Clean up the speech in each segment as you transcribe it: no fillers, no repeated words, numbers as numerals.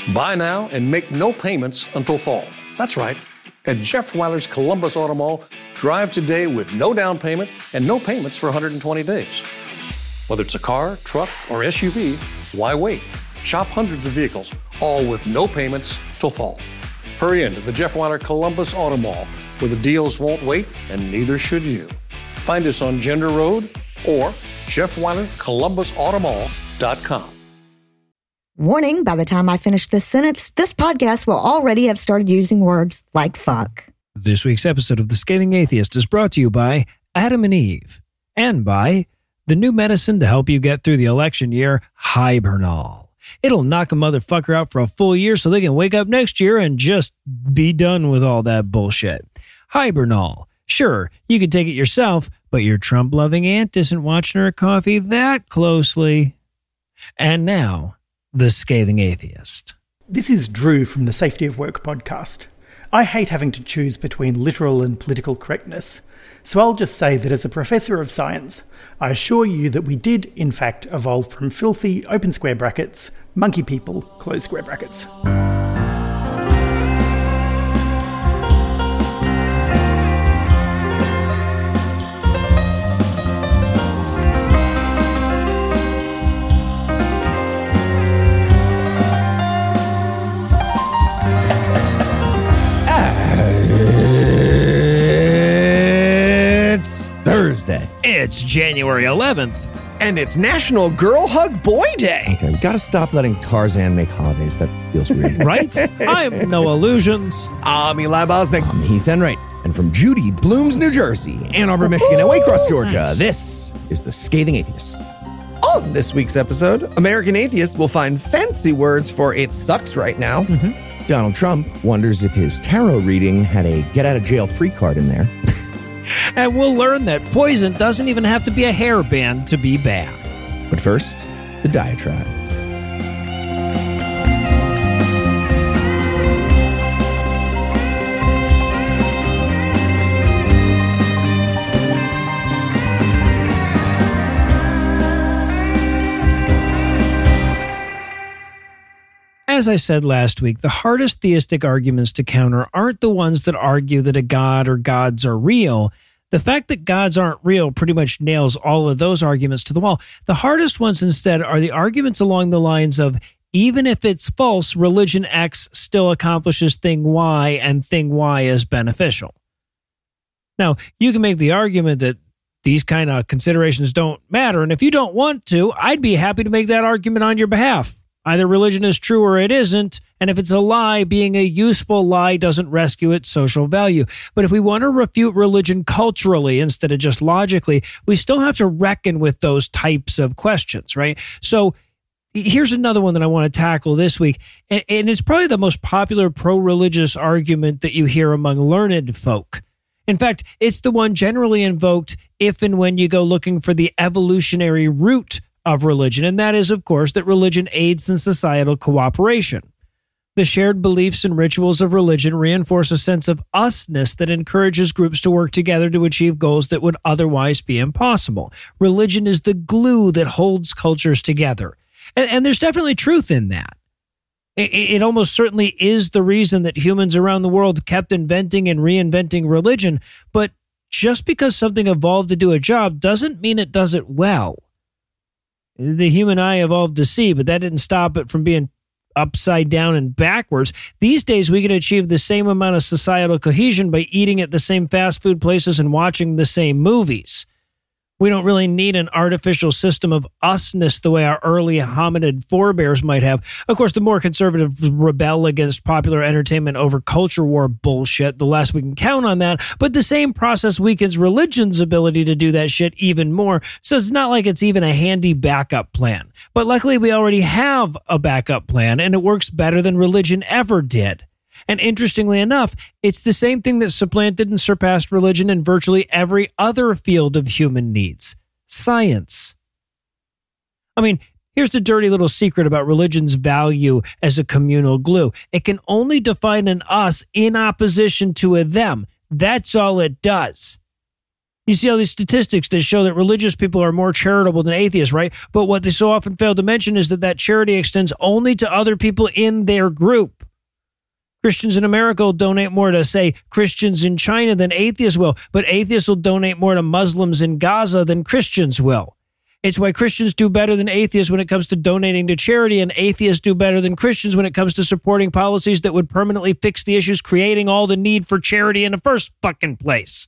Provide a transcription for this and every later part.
Buy now and make no payments until fall. That's right. At Jeff Weiler's Columbus Auto Mall, drive today with no down payment and no payments for 120 days. Whether it's a car, truck, or SUV, why wait? Shop hundreds of vehicles, all with no payments till fall. Hurry into the Jeff Weiler Columbus Auto Mall, where the deals won't wait and neither should you. Find us on Gender Road or JeffWeilerColumbusAutomall.com. Warning, by the time I finish this sentence, this podcast will already have started using words like fuck. This week's episode of The Scathing Atheist is brought to you by Adam and Eve and by the new medicine to help you get through the election year, Hibernal. It'll knock a motherfucker out for a full year so they can wake up next year and just be done with all that bullshit. Hibernal. Sure, you can take it yourself, but your Trump-loving aunt isn't watching her coffee that closely. And now, The Scathing Atheist. This is Drew from the Safety of Work podcast. I hate having to choose between literal and political correctness, so I'll just say that as a professor of science, I assure you that we did, in fact, evolve from filthy, open square brackets, monkey people, close square brackets. Thursday. It's January 11th. And it's National Girl Hug Boy Day. Okay, we gotta stop letting Tarzan make holidays. That feels weird. Right? I'm Noah Illusions. I'm Eli Bosnick. I'm Heath Enright. And from Judy Blooms, New Jersey, Ann Arbor, Michigan, and Waycross, Georgia, This is The Scathing Atheist. On this week's episode, American atheists will find fancy words for "it sucks right now." Mm-hmm. Donald Trump wonders if his tarot reading had a get-out-of-jail-free card in there. And we'll learn that poison doesn't even have to be a hairband to be bad. But first, the diatribe. As I said last week, the hardest theistic arguments to counter aren't the ones that argue that a god or gods are real. The fact that gods aren't real pretty much nails all of those arguments to the wall. The hardest ones instead are the arguments along the lines of, even if it's false, religion X still accomplishes thing Y and thing Y is beneficial. Now, you can make the argument that these kind of considerations don't matter, and if you don't want to, I'd be happy to make that argument on your behalf. Either religion is true or it isn't, and if it's a lie, being a useful lie doesn't rescue its social value. But if we want to refute religion culturally instead of just logically, we still have to reckon with those types of questions, right? So here's another one that I want to tackle this week, and it's probably the most popular pro-religious argument that you hear among learned folk. In fact, it's the one generally invoked if and when you go looking for the evolutionary root of religion, and that is, of course, that religion aids in societal cooperation. The shared beliefs and rituals of religion reinforce a sense of usness that encourages groups to work together to achieve goals that would otherwise be impossible. Religion is the glue that holds cultures together. And there's definitely truth in that. It almost certainly is the reason that humans around the world kept inventing and reinventing religion, but just because something evolved to do a job doesn't mean it does it well. The human eye evolved to see, but that didn't stop it from being upside down and backwards. These days, we can achieve the same amount of societal cohesion by eating at the same fast food places and watching the same movies. We don't really need an artificial system of usness the way our early hominid forebears might have. Of course, the more conservatives rebel against popular entertainment over culture war bullshit, the less we can count on that. But the same process weakens religion's ability to do that shit even more. So it's not like it's even a handy backup plan. But luckily, we already have a backup plan, and it works better than religion ever did. And interestingly enough, it's the same thing that supplanted and surpassed religion in virtually every other field of human needs: science. I mean, here's the dirty little secret about religion's value as a communal glue. It can only define an us in opposition to a them. That's all it does. You see all these statistics that show that religious people are more charitable than atheists, right? But what they so often fail to mention is that charity extends only to other people in their group. Christians in America will donate more to, say, Christians in China than atheists will, but atheists will donate more to Muslims in Gaza than Christians will. It's why Christians do better than atheists when it comes to donating to charity, and atheists do better than Christians when it comes to supporting policies that would permanently fix the issues creating all the need for charity in the first fucking place.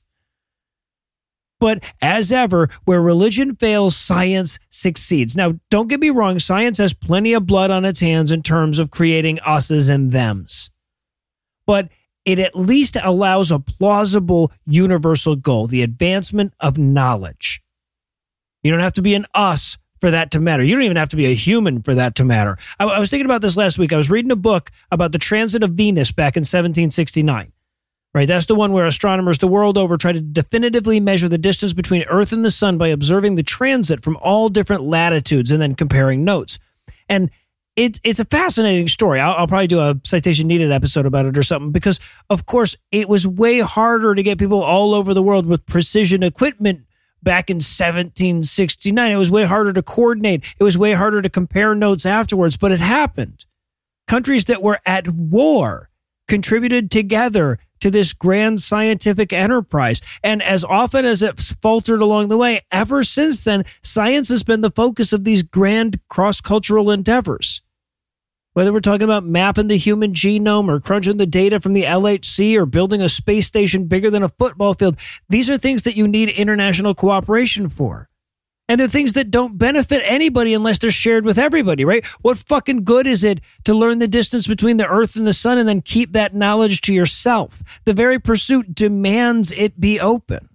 But as ever, where religion fails, science succeeds. Now, don't get me wrong, science has plenty of blood on its hands in terms of creating us's and thems. But it at least allows a plausible universal goal, the advancement of knowledge. You don't have to be an us for that to matter. You don't even have to be a human for that to matter. I was thinking about this last week. I was reading a book about the transit of Venus back in 1769. Right, that's the one where astronomers the world over try to definitively measure the distance between Earth and the sun by observing the transit from all different latitudes and then comparing notes. And it's a fascinating story. I'll probably do a citation needed episode about it or something, because, of course, it was way harder to get people all over the world with precision equipment back in 1769. It was way harder to coordinate. It was way harder to compare notes afterwards, but it happened. Countries that were at war contributed together to this grand scientific enterprise. And as often as it's faltered along the way, ever since then, science has been the focus of these grand cross-cultural endeavors. Whether we're talking about mapping the human genome or crunching the data from the LHC or building a space station bigger than a football field, these are things that you need international cooperation for. And they're things that don't benefit anybody unless they're shared with everybody, right? What fucking good is it to learn the distance between the Earth and the sun and then keep that knowledge to yourself? The very pursuit demands it be open.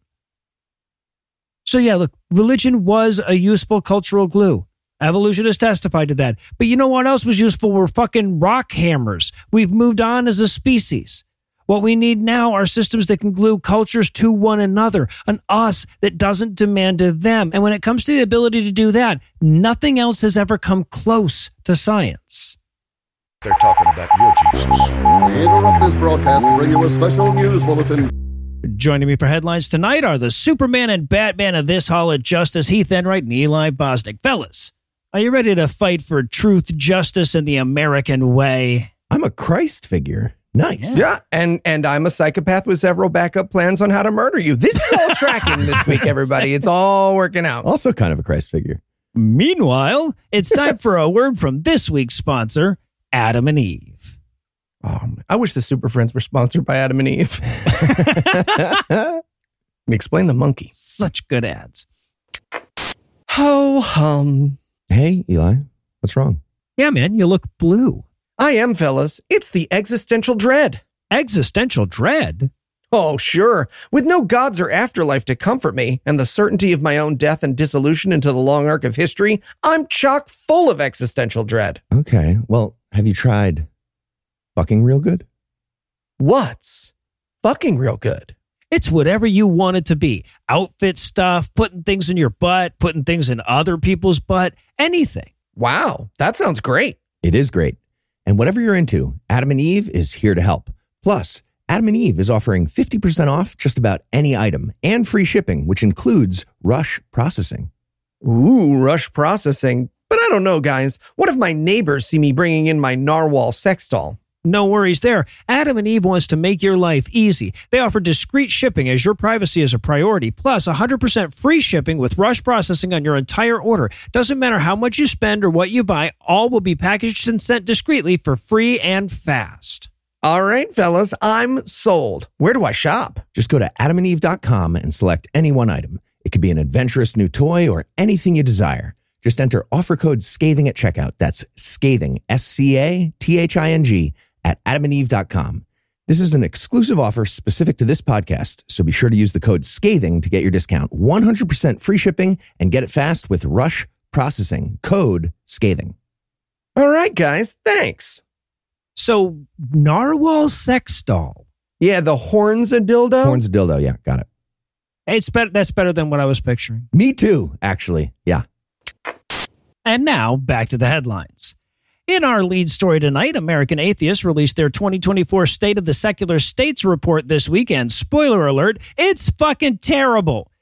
So yeah, look, religion was a useful cultural glue. Evolution has testified to that. But you know what else was useful? Were fucking rock hammers. We've moved on as a species. What we need now are systems that can glue cultures to one another, an us that doesn't demand to them. And when it comes to the ability to do that, nothing else has ever come close to science. They're talking about your Jesus. We interrupt this broadcast and bring you a special news bulletin. Joining me for headlines tonight are the Superman and Batman of this Hall of Justice, Heath Enright and Eli Bosnick. Fellas, are you ready to fight for truth, justice, and the American way? I'm a Christ figure. Nice. Yeah, and I'm a psychopath with several backup plans on how to murder you. This is all tracking this week, everybody. It's all working out. Also kind of a Christ figure. Meanwhile, it's time for a word from this week's sponsor, Adam and Eve. I wish the Super Friends were sponsored by Adam and Eve. Explain the monkey. Such good ads. Ho hum. Hey, Eli, what's wrong? Yeah, man, you look blue. I am, fellas. It's the existential dread. Existential dread? Oh, sure. With no gods or afterlife to comfort me, and the certainty of my own death and dissolution into the long arc of history, I'm chock full of existential dread. Okay, well, have you tried fucking real good? What's fucking real good? It's whatever you want it to be. Outfit stuff, putting things in your butt, putting things in other people's butt, anything. Wow, that sounds great. It is great. And whatever you're into, Adam and Eve is here to help. Plus, Adam and Eve is offering 50% off just about any item and free shipping, which includes rush processing. Ooh, rush processing. But I don't know, guys. What if my neighbors see me bringing in my narwhal sex doll? No worries there. Adam and Eve wants to make your life easy. They offer discreet shipping as your privacy is a priority, plus 100% free shipping with rush processing on your entire order. Doesn't matter how much you spend or what you buy, all will be packaged and sent discreetly for free and fast. All right, fellas, I'm sold. Where do I shop? Just go to adamandeve.com and select any one item. It could be an adventurous new toy or anything you desire. Just enter offer code SCATHING at checkout. That's SCATHING, SCATHING, at adamandeve.com. This is an exclusive offer specific to this podcast, so be sure to use the code SCATHING to get your discount. 100% free shipping and get it fast with rush processing. Code SCATHING. All right, guys, thanks. So, narwhal sex doll. Yeah, the horn's a dildo? Horn's a dildo, yeah, got it. It's better. That's better than what I was picturing. Me too, actually, yeah. And now, back to the headlines. In our lead story tonight, American Atheists released their 2024 State of the Secular States report this weekend. Spoiler alert, it's fucking terrible.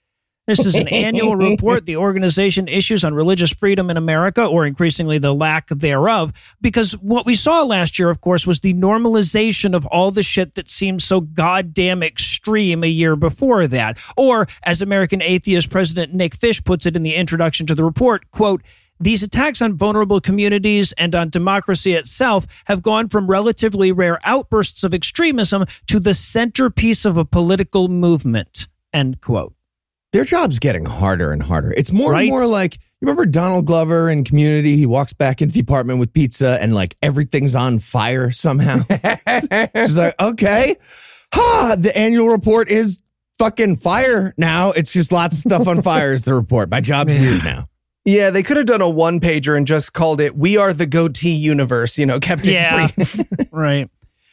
This is an annual report the organization issues on religious freedom in America, or increasingly the lack thereof, because what we saw last year, of course, was the normalization of all the shit that seemed so goddamn extreme a year before that. Or, as American Atheist President Nick Fish puts it in the introduction to the report, quote, "These attacks on vulnerable communities and on democracy itself have gone from relatively rare outbursts of extremism to the centerpiece of a political movement," end quote. Their job's getting harder and harder. It's more and Right? more like, you remember Donald Glover in Community? He walks back into the apartment with pizza and like everything's on fire somehow. She's like, okay, the annual report is fucking fire now. It's just lots of stuff on fire is the report. My job's weird now. Yeah, they could have done a one-pager and just called it "We Are the Goatee Universe," kept it brief. Right.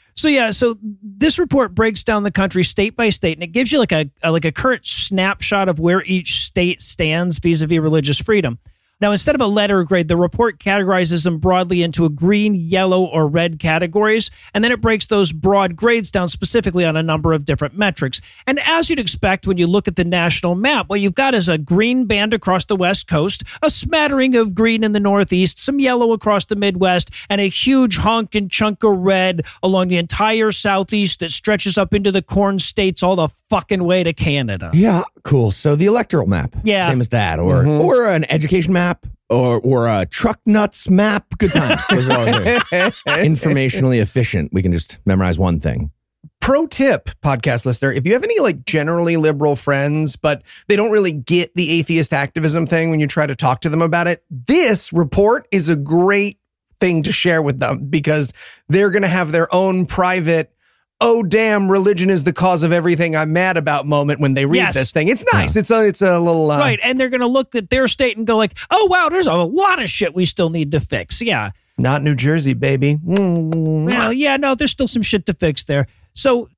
So this report breaks down the country state by state, and it gives you like a current snapshot of where each state stands vis-a-vis religious freedom. Now, instead of a letter grade, the report categorizes them broadly into a green, yellow, or red categories, and then it breaks those broad grades down specifically on a number of different metrics. And as you'd expect when you look at the national map, what you've got is a green band across the West Coast, a smattering of green in the Northeast, some yellow across the Midwest, and a huge honking chunk of red along the entire Southeast that stretches up into the Corn States all the fucking way to Canada. Yeah, cool. So the electoral map, same as that, or an education map, or a truck nuts map. Good times. Those are always informationally efficient. We can just memorize one thing. Pro tip, podcast listener, if you have any generally liberal friends, but they don't really get the atheist activism thing when you try to talk to them about it, this report is a great thing to share with them, because they're going to have their own private, oh damn, religion is the cause of everything I'm mad about moment when they read this thing. It's nice. Yeah. It's a little right, and they're going to look at their state and go like, oh wow, there's a lot of shit we still need to fix. Yeah, not New Jersey, baby. Well, yeah, no, there's still some shit to fix there. So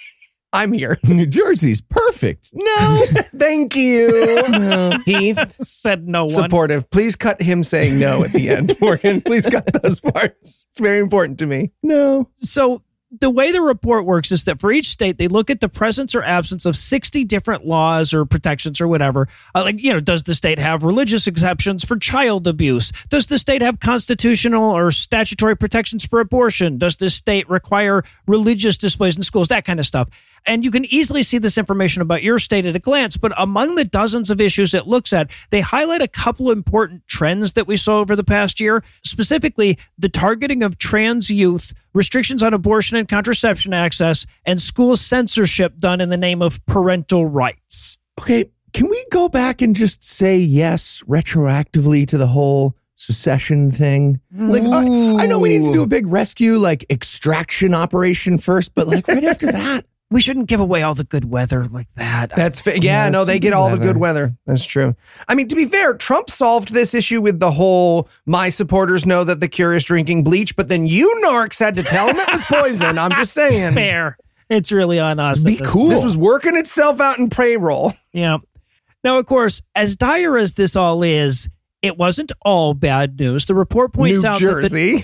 I'm here. New Jersey's perfect. No, thank you. No. Heath said no one. Supportive. Please cut him saying no at the end, Morgan. Please cut those parts. It's very important to me. No. So the way the report works is that for each state, they look at the presence or absence of 60 different laws or protections or whatever. Does the state have religious exceptions for child abuse? Does the state have constitutional or statutory protections for abortion? Does the state require religious displays in schools? That kind of stuff. And you can easily see this information about your state at a glance, but among the dozens of issues it looks at, they highlight a couple important trends that we saw over the past year, specifically the targeting of trans youth, restrictions on abortion and contraception access, and school censorship done in the name of parental rights. Okay, can we go back and just say yes retroactively to the whole secession thing? I know we need to do a big rescue, extraction operation first, but right after that. We shouldn't give away all the good weather like that. That's yeah, no, they get all the good weather. That's true. I mean, to be fair, Trump solved this issue with the whole my supporters know that the cure is drinking bleach, but then you narcs had to tell him it was poison. I'm just saying. Fair. It's really on us. Be cool. This was working itself out in payroll. Yeah. Now, of course, as dire as this all is, it wasn't all bad news. The report points out New Jersey.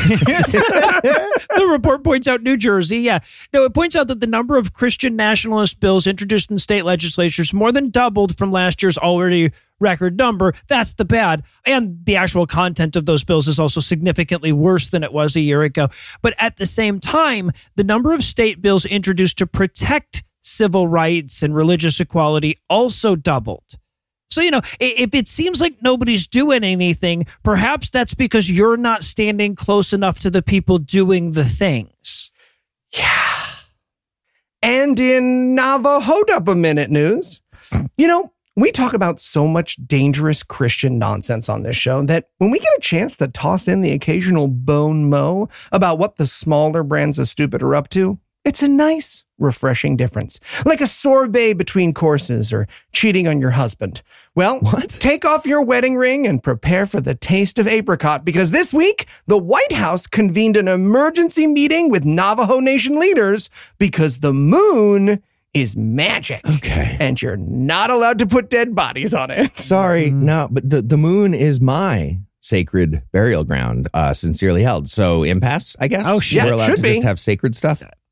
The report points out New Jersey. Yeah. No, it points out that the number of Christian nationalist bills introduced in state legislatures more than doubled from last year's already record number. That's the bad. And the actual content of those bills is also significantly worse than it was a year ago. But at the same time, the number of state bills introduced to protect civil rights and religious equality also doubled. So, if it seems like nobody's doing anything, perhaps that's because you're not standing close enough to the people doing the things. Yeah. And in Navajo Up a Minute news, we talk about so much dangerous Christian nonsense on this show that when we get a chance to toss in the occasional bone mow about what the smaller brands of stupid are up to, it's a nice, refreshing difference. Like a sorbet between courses or cheating on your husband. Well, take off your wedding ring and prepare for the taste of apricot, because this week, the White House convened an emergency meeting with Navajo Nation leaders because the moon is magic. Okay. And you're not allowed to put dead bodies on it. Sorry, no, but the moon is my sacred burial ground, sincerely held. So impasse, I guess. Oh, shit. We're allowed should to be. just have sacred stuff.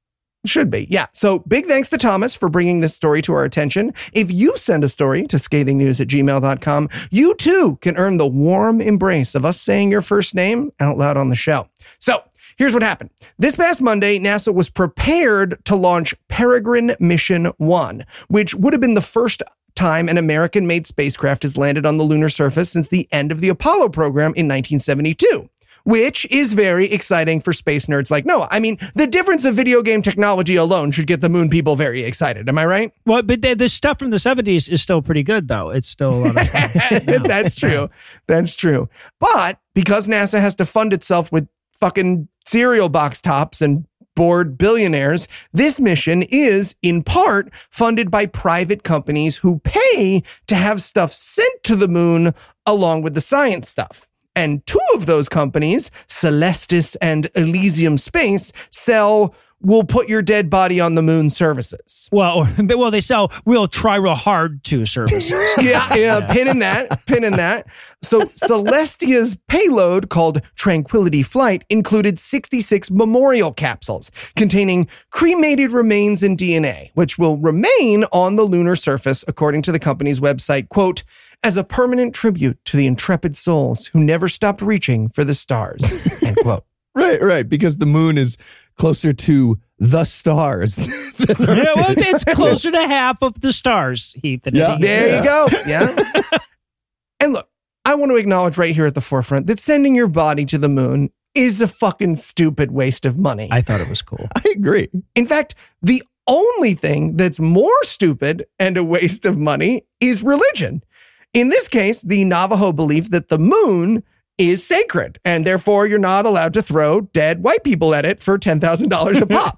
Should be. Yeah. So big thanks to Thomas for bringing this story to our attention. If you send a story to scathingnews@gmail.com, you too can earn the warm embrace of us saying your first name out loud on the show. So here's what happened. This past Monday, NASA was prepared to launch Peregrine Mission 1, which would have been the first time an American-made spacecraft has landed on the lunar surface since the end of the Apollo program in 1972. Which is very exciting for space nerds like Noah. I mean, the difference of video game technology alone should get the moon people very excited. Am I right? Well, but the stuff from the 70s is still pretty good, though. It's still a lot of fun. That's true. That's true. But because NASA has to fund itself with fucking cereal box tops and bored billionaires, this mission is, in part, funded by private companies who pay to have stuff sent to the moon along with the science stuff. And two of those companies, Celestis and Elysium Space, sell "we'll put your dead body on the moon" services. Well, they sell "we'll try real hard to" services. yeah, pin in that. So Celestia's payload, called Tranquility Flight, included 66 memorial capsules containing cremated remains and DNA, which will remain on the lunar surface, according to the company's website, quote, "as a permanent tribute to the intrepid souls who never stopped reaching for the stars," end quote. Right, because the moon is closer to the stars. Yeah, well, it's closer to half of the stars, Heath. Yeah, there you go. Yeah. And look, I want to acknowledge right here at the forefront that sending your body to the moon is a fucking stupid waste of money. I thought it was cool. I agree. In fact, the only thing that's more stupid and a waste of money is religion. In this case, the Navajo believe that the moon is sacred, and therefore you're not allowed to throw dead white people at it for $10,000 a pop.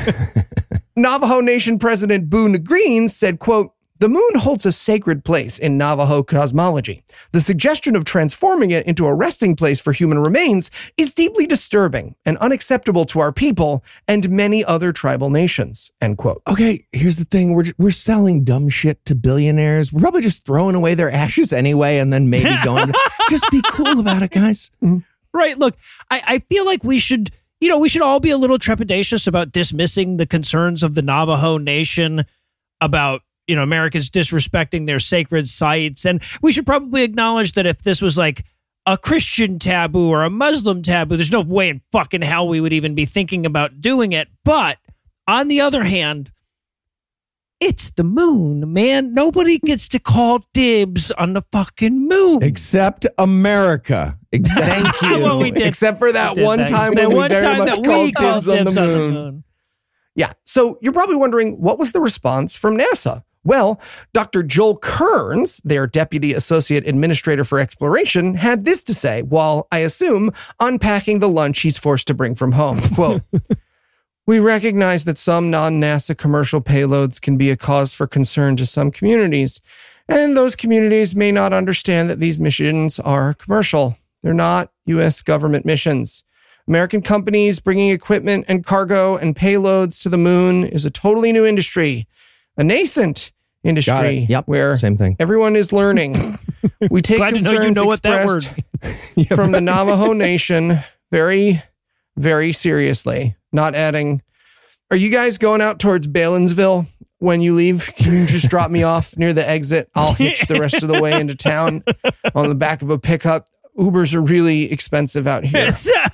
Navajo Nation President Boone Green said, quote, "The moon holds a sacred place in Navajo cosmology. The suggestion of transforming it into a resting place for human remains is deeply disturbing and unacceptable to our people and many other tribal nations," end quote. Okay, here's the thing. We're selling dumb shit to billionaires. We're probably just throwing away their ashes anyway and then maybe going, just be cool about it, guys. Right. Look, I feel like we should all be a little trepidatious about dismissing the concerns of the Navajo Nation about Americans disrespecting their sacred sites. And we should probably acknowledge that if this was like a Christian taboo or a Muslim taboo, there's no way in fucking hell we would even be thinking about doing it. But on the other hand, it's the moon, man. Nobody gets to call dibs on the fucking moon. Except America. Thank you. Well, we did. Except for that one time when we very much called dibs on the moon. Yeah. So you're probably wondering, what was the response from NASA? Well, Dr. Joel Kearns, their Deputy Associate Administrator for Exploration, had this to say while, I assume, unpacking the lunch he's forced to bring from home. Quote, "We recognize that some non-NASA commercial payloads can be a cause for concern to some communities, and those communities may not understand that these missions are commercial. They're not U.S. government missions. American companies bringing equipment and cargo and payloads to the moon is a totally new industry. A nascent industry where same thing. Everyone is learning. We take Glad concerns to know you know what that word expressed from the Navajo Nation very, very seriously." Not adding, "Are you guys going out towards Balansville when you leave? Can you just drop me off near the exit? I'll hitch the rest of the way into town on the back of a pickup. Ubers are really expensive out here."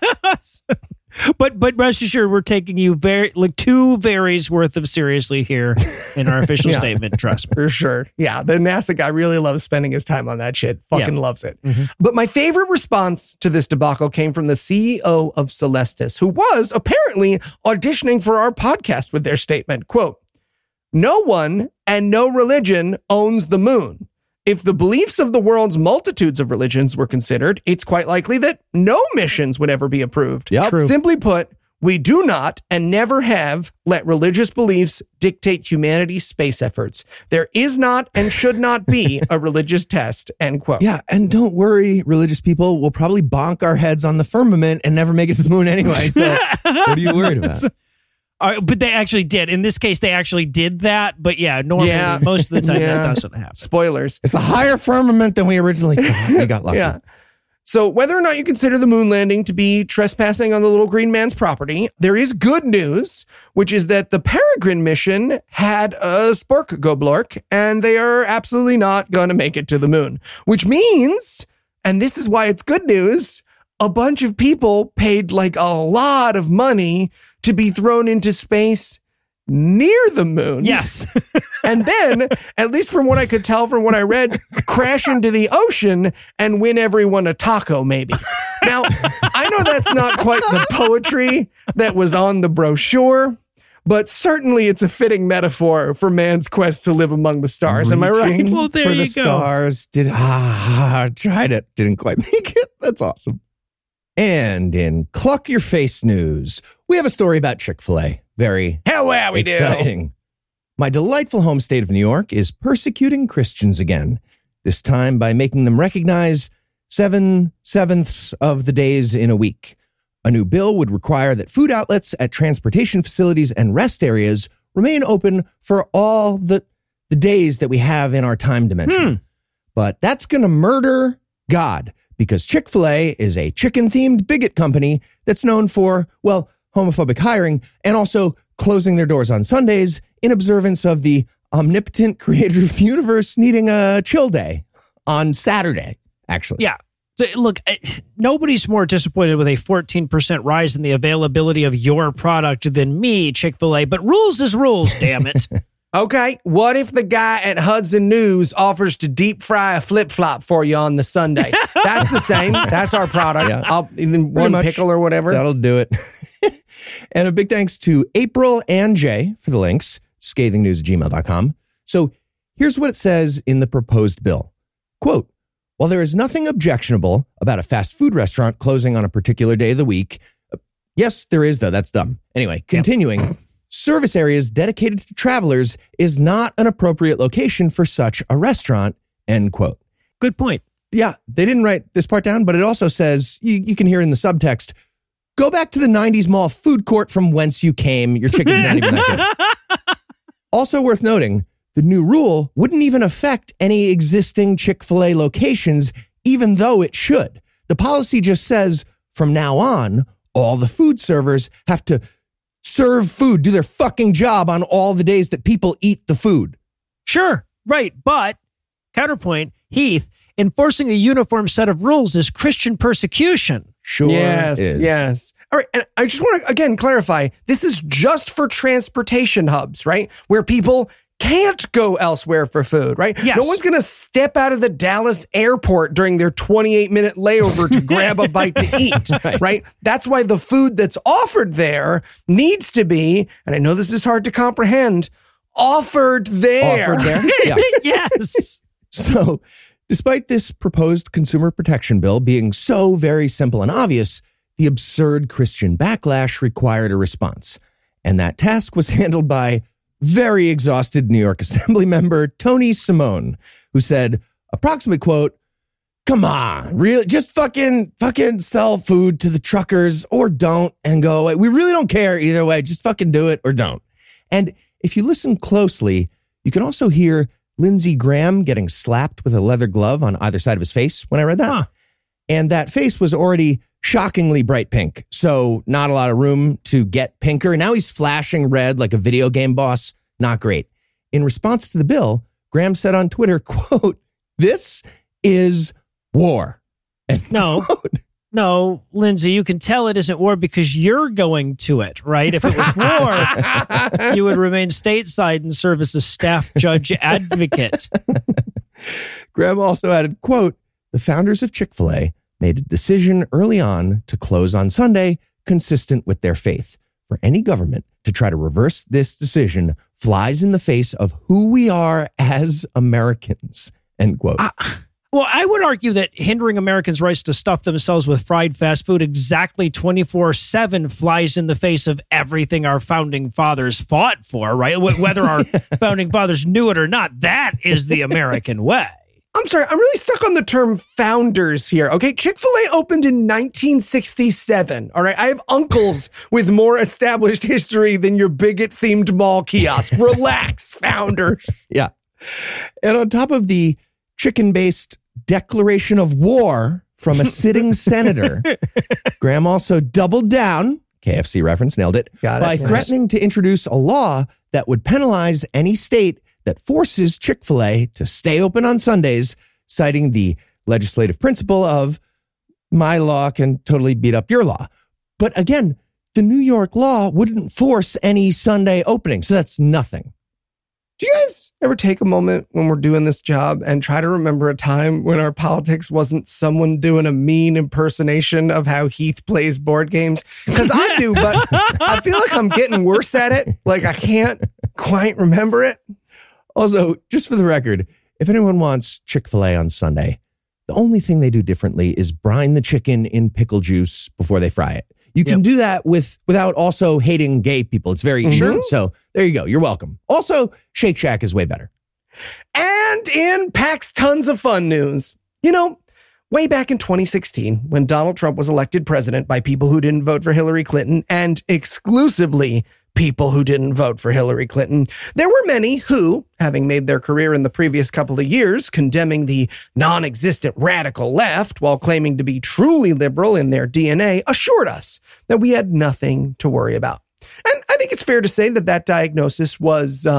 But rest assured, we're taking you two varies worth of seriously here in our official statement. Trust me. For sure. Yeah, the NASA guy really loves spending his time on that shit. Fucking loves it. Mm-hmm. But my favorite response to this debacle came from the CEO of Celestis, who was apparently auditioning for our podcast with their statement, quote, "No one and no religion owns the moon. If the beliefs of the world's multitudes of religions were considered, it's quite likely that no missions would ever be approved. Yep. True. Simply put, we do not and never have let religious beliefs dictate humanity's space efforts. There is not and should not be a religious test," end quote. Yeah, and don't worry, religious people will probably bonk our heads on the firmament and never make it to the moon anyway. So what are you worried about? But they actually did. In this case, they actually did that. But normally, most of the time, that doesn't happen. Spoilers. It's a higher firmament than we originally thought. We got lucky. Yeah. So whether or not you consider the moon landing to be trespassing on the little green man's property, there is good news, which is that the Peregrine mission had a spork go blork, and they are absolutely not going to make it to the moon, which means, and this is why it's good news, a bunch of people paid like a lot of money to be thrown into space near the moon. Yes. And then, at least from what I could tell from what I read, crash into the ocean and win everyone a taco, maybe. Now, I know that's not quite the poetry that was on the brochure, but certainly it's a fitting metaphor for man's quest to live among the stars. Am I right? Reaching Well, there for the you go. stars. Tried it. Didn't quite make it. That's awesome. And in Cluck Your Face news, we have a story about Chick-fil-A. Very Hell yeah, we do. exciting. My delightful home state of New York is persecuting Christians again, this time by making them recognize 7/7 of the days in a week. A new bill would require that food outlets at transportation facilities and rest areas remain open for all the days that we have in our time dimension. But that's going to murder God, because Chick-fil-A is a chicken-themed bigot company that's known for, well, homophobic hiring and also closing their doors on Sundays in observance of the omnipotent creator of the universe needing a chill day on Saturday, actually. Yeah. So, look, nobody's more disappointed with a 14% rise in the availability of your product than me, Chick-fil-A, but rules is rules, damn it. Okay, what if the guy at Hudson News offers to deep fry a flip-flop for you on the Sunday? That's the same. That's our product. Yeah. Even one much. pickle or whatever. That'll do it. And a big thanks to April and Jay for the links, scathingnews@gmail.com. So here's what it says in the proposed bill. Quote, while there is nothing objectionable about a fast food restaurant closing on a particular day of the week, yes, there is, though. That's dumb. Anyway, continuing, service areas dedicated to travelers is not an appropriate location for such a restaurant, end quote. Good point. Yeah, they didn't write this part down, but it also says, you can hear it in the subtext, go back to the 90s mall food court from whence you came. Your chicken's not even that good. Also worth noting, the new rule wouldn't even affect any existing Chick-fil-A locations, even though it should. The policy just says, from now on, all the food servers have to serve food, do their fucking job on all the days that people eat the food. Sure, right. But, counterpoint, Heath, enforcing a uniform set of rules is Christian persecution. Sure Yes, is. yes. All right, and I just want to, again, clarify, this is just for transportation hubs, right? Where people can't go elsewhere for food, right? Yes. No one's going to step out of the Dallas airport during their 28-minute layover to grab a bite to eat, right? That's why the food that's offered there needs to be, and I know this is hard to comprehend, offered there. Offered there? Yeah. Yes. So, despite this proposed consumer protection bill being so very simple and obvious, the absurd Christian backlash required a response. And that task was handled by very exhausted New York Assembly member Tony Simone, who said, approximate quote, come on, really, just fucking sell food to the truckers or don't and go away. We really don't care either way. Just fucking do it or don't. And if you listen closely, you can also hear Lindsey Graham getting slapped with a leather glove on either side of his face when I read that. Huh. And that face was already shockingly bright pink, so not a lot of room to get pinker. Now he's flashing red like a video game boss. Not great. In response to the bill, Graham said on Twitter, quote, this is war. And No. No, Lindsay, you can tell it isn't war because you're going to it, right? If it was war, you would remain stateside and serve as a staff judge advocate. Graham also added, quote, the founders of Chick-fil-A made a decision early on to close on Sunday consistent with their faith. For any government to try to reverse this decision flies in the face of who we are as Americans, end quote. Well, I would argue that hindering Americans' rights to stuff themselves with fried fast food exactly 24/7 flies in the face of everything our founding fathers fought for, right? Whether our founding fathers knew it or not, that is the American way. I'm sorry, I'm really stuck on the term founders here, okay? Chick-fil-A opened in 1967, all right? I have uncles with more established history than your bigot-themed mall kiosk. Relax, founders. Yeah. And on top of the chicken-based declaration of war from a sitting senator. Graham also doubled down, KFC reference, nailed it, by threatening to introduce a law that would penalize any state that forces Chick-fil-A to stay open on Sundays, citing the legislative principle of my law can totally beat up your law. But again, the New York law wouldn't force any Sunday opening, so that's nothing. Do you guys ever take a moment when we're doing this job and try to remember a time when our politics wasn't someone doing a mean impersonation of how Heath plays board games? Because I do, but I feel like I'm getting worse at it. Like I can't quite remember it. Also, just for the record, if anyone wants Chick-fil-A on Sunday, the only thing they do differently is brine the chicken in pickle juice before they fry it. You can do that without also hating gay people. It's very easy. So there you go. You're welcome. Also, Shake Shack is way better. And in PAC's tons of fun news, you know, way back in 2016, when Donald Trump was elected president by people who didn't vote for Hillary Clinton and exclusively people who didn't vote for Hillary Clinton, there were many who, having made their career in the previous couple of years condemning the non-existent radical left while claiming to be truly liberal in their DNA, assured us that we had nothing to worry about. And I think it's fair to say that that diagnosis was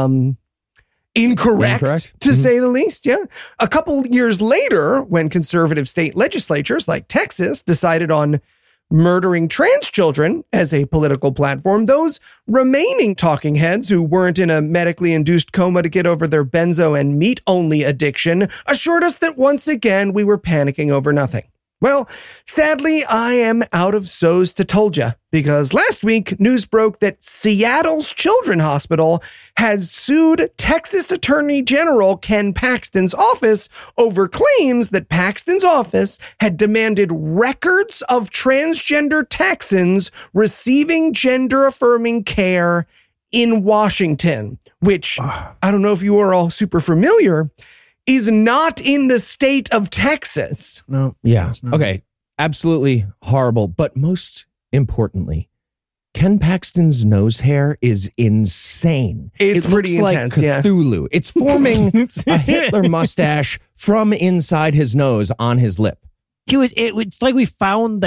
incorrect to say the least. Yeah. A couple years later, when conservative state legislatures like Texas decided on murdering trans children as a political platform, those remaining talking heads who weren't in a medically induced coma to get over their benzo and meat-only addiction assured us that once again we were panicking over nothing. Well, sadly, I am out of so's to told ya, because last week news broke that Seattle's Children's Hospital had sued Texas Attorney General Ken Paxton's office over claims that Paxton's office had demanded records of transgender Texans receiving gender-affirming care in Washington, which, I don't know if you are all super familiar, is not in the state of Texas. No. Yeah. Okay. Absolutely horrible. But most importantly, Ken Paxton's nose hair is insane. It's pretty intense, like Cthulhu. Yeah. It's forming a Hitler mustache from inside his nose on his lip. It's like we found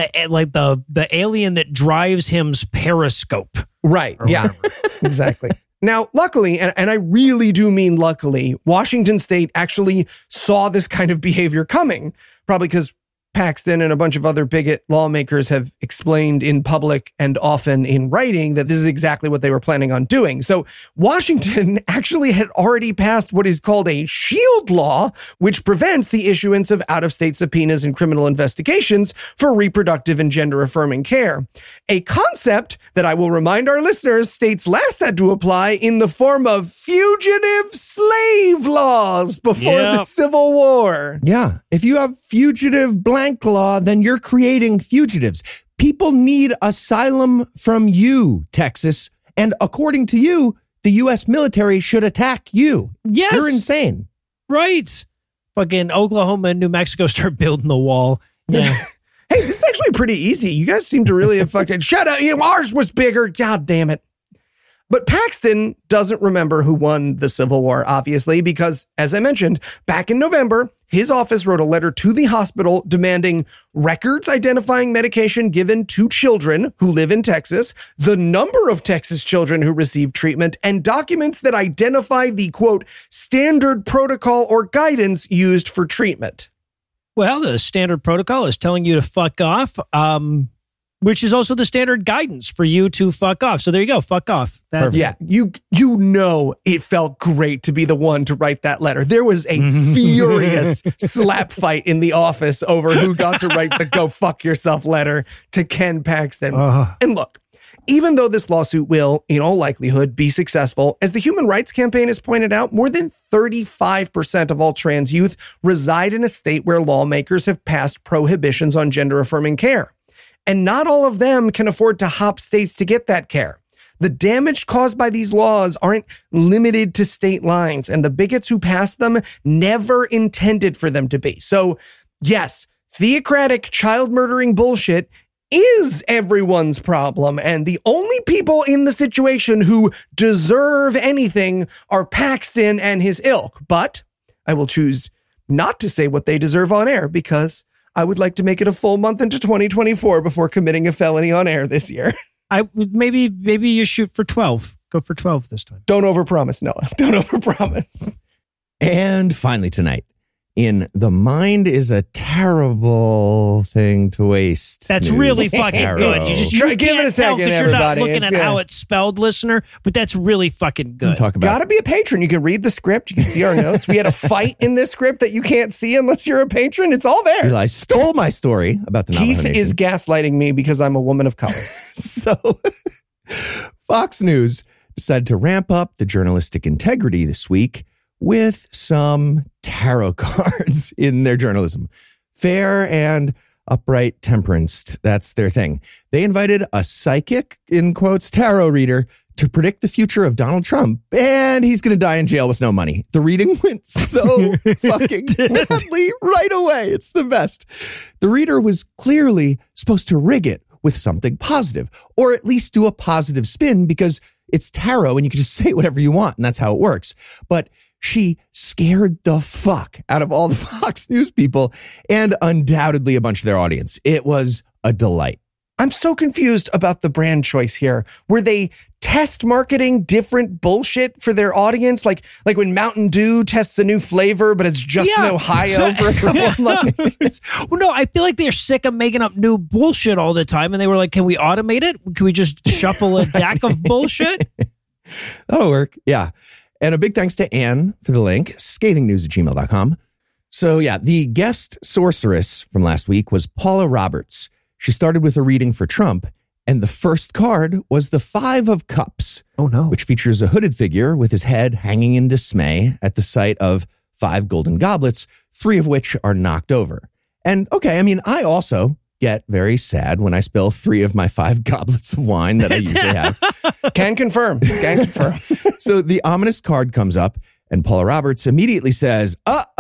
the alien that drives him's periscope. Right. Yeah. Exactly. Now, luckily, and I really do mean luckily, Washington State actually saw this kind of behavior coming, probably because Paxton and a bunch of other bigot lawmakers have explained in public and often in writing that this is exactly what they were planning on doing. So Washington actually had already passed what is called a SHIELD law, which prevents the issuance of out-of-state subpoenas in criminal investigations for reproductive and gender-affirming care. A concept that I will remind our listeners states last had to apply in the form of fugitive slave laws before the Civil War. Yeah. If you have fugitive blank law, then you're creating fugitives. People need asylum from you, Texas. And according to you, the U.S. military should attack you. Yes. You're insane. Right. Fucking Oklahoma and New Mexico start building the wall. Yeah. Hey, this is actually pretty easy. You guys seem to really have fucked it. Shut up. Ours was bigger. God damn it. But Paxton doesn't remember who won the Civil War, obviously, because, as I mentioned, back in November, his office wrote a letter to the hospital demanding records identifying medication given to children who live in Texas, the number of Texas children who received treatment, and documents that identify the, quote, standard protocol or guidance used for treatment. Well, the standard protocol is telling you to fuck off, which is also the standard guidance for you to fuck off. So there you go, fuck off. Yeah, you know it felt great to be the one to write that letter. There was a furious slap fight in the office over who got to write the go fuck yourself letter to Ken Paxton. And look, even though this lawsuit will, in all likelihood, be successful, as the Human Rights Campaign has pointed out, more than 35% of all trans youth reside in a state where lawmakers have passed prohibitions on gender-affirming care. And not all of them can afford to hop states to get that care. The damage caused by these laws aren't limited to state lines, and the bigots who passed them never intended for them to be. So, yes, theocratic child-murdering bullshit is everyone's problem, and the only people in the situation who deserve anything are Paxton and his ilk. But I will choose not to say what they deserve on air because I would like to make it a full month into 2024 before committing a felony on air this year. Maybe you shoot for 12. Go for 12 this time. Don't overpromise, Noah. Don't overpromise. And finally tonight, in The Mind is a Terrible Thing to Waste. That's news. really fucking good. You give it a second, because you're not looking at how it's spelled, listener, but that's really fucking good. Talk about Gotta be a patron. You can read the script. You can see our notes. We had a fight in this script that you can't see unless you're a patron. It's all there. I stole my story about the Keith Navajo is Nation. gaslighting me because I'm a woman of color. So Fox News decided to ramp up the journalistic integrity this week with some tarot cards in their journalism. Fair and upright temperance, that's their thing. They invited a psychic, in quotes, tarot reader to predict the future of Donald Trump, and he's going to die in jail with no money. The reading went so fucking badly right away. It's the best. The reader was clearly supposed to rig it with something positive, or at least do a positive spin, because it's tarot and you can just say whatever you want, and that's how it works. But she scared the fuck out of all the Fox News people and undoubtedly a bunch of their audience. It was a delight. I'm so confused about the brand choice here. Were they test marketing different bullshit for their audience? Like when Mountain Dew tests a new flavor, but it's just in Ohio for a couple of months. Well, no, I feel like they're sick of making up new bullshit all the time. And they were like, can we automate it? Can we just shuffle a deck of bullshit? That'll work. Yeah. And a big thanks to Anne for the link, scathingnews@gmail.com. So yeah, the guest sorceress from last week was Paula Roberts. She started with a reading for Trump, and the first card was the 5 of Cups. Oh no. Which features a hooded figure with his head hanging in dismay at the sight of 5 golden goblets, 3 of which are knocked over. And okay, I mean, I also get very sad when I spill 3 of my 5 goblets of wine that I usually have. Can confirm. So the ominous card comes up, and Paula Roberts immediately says,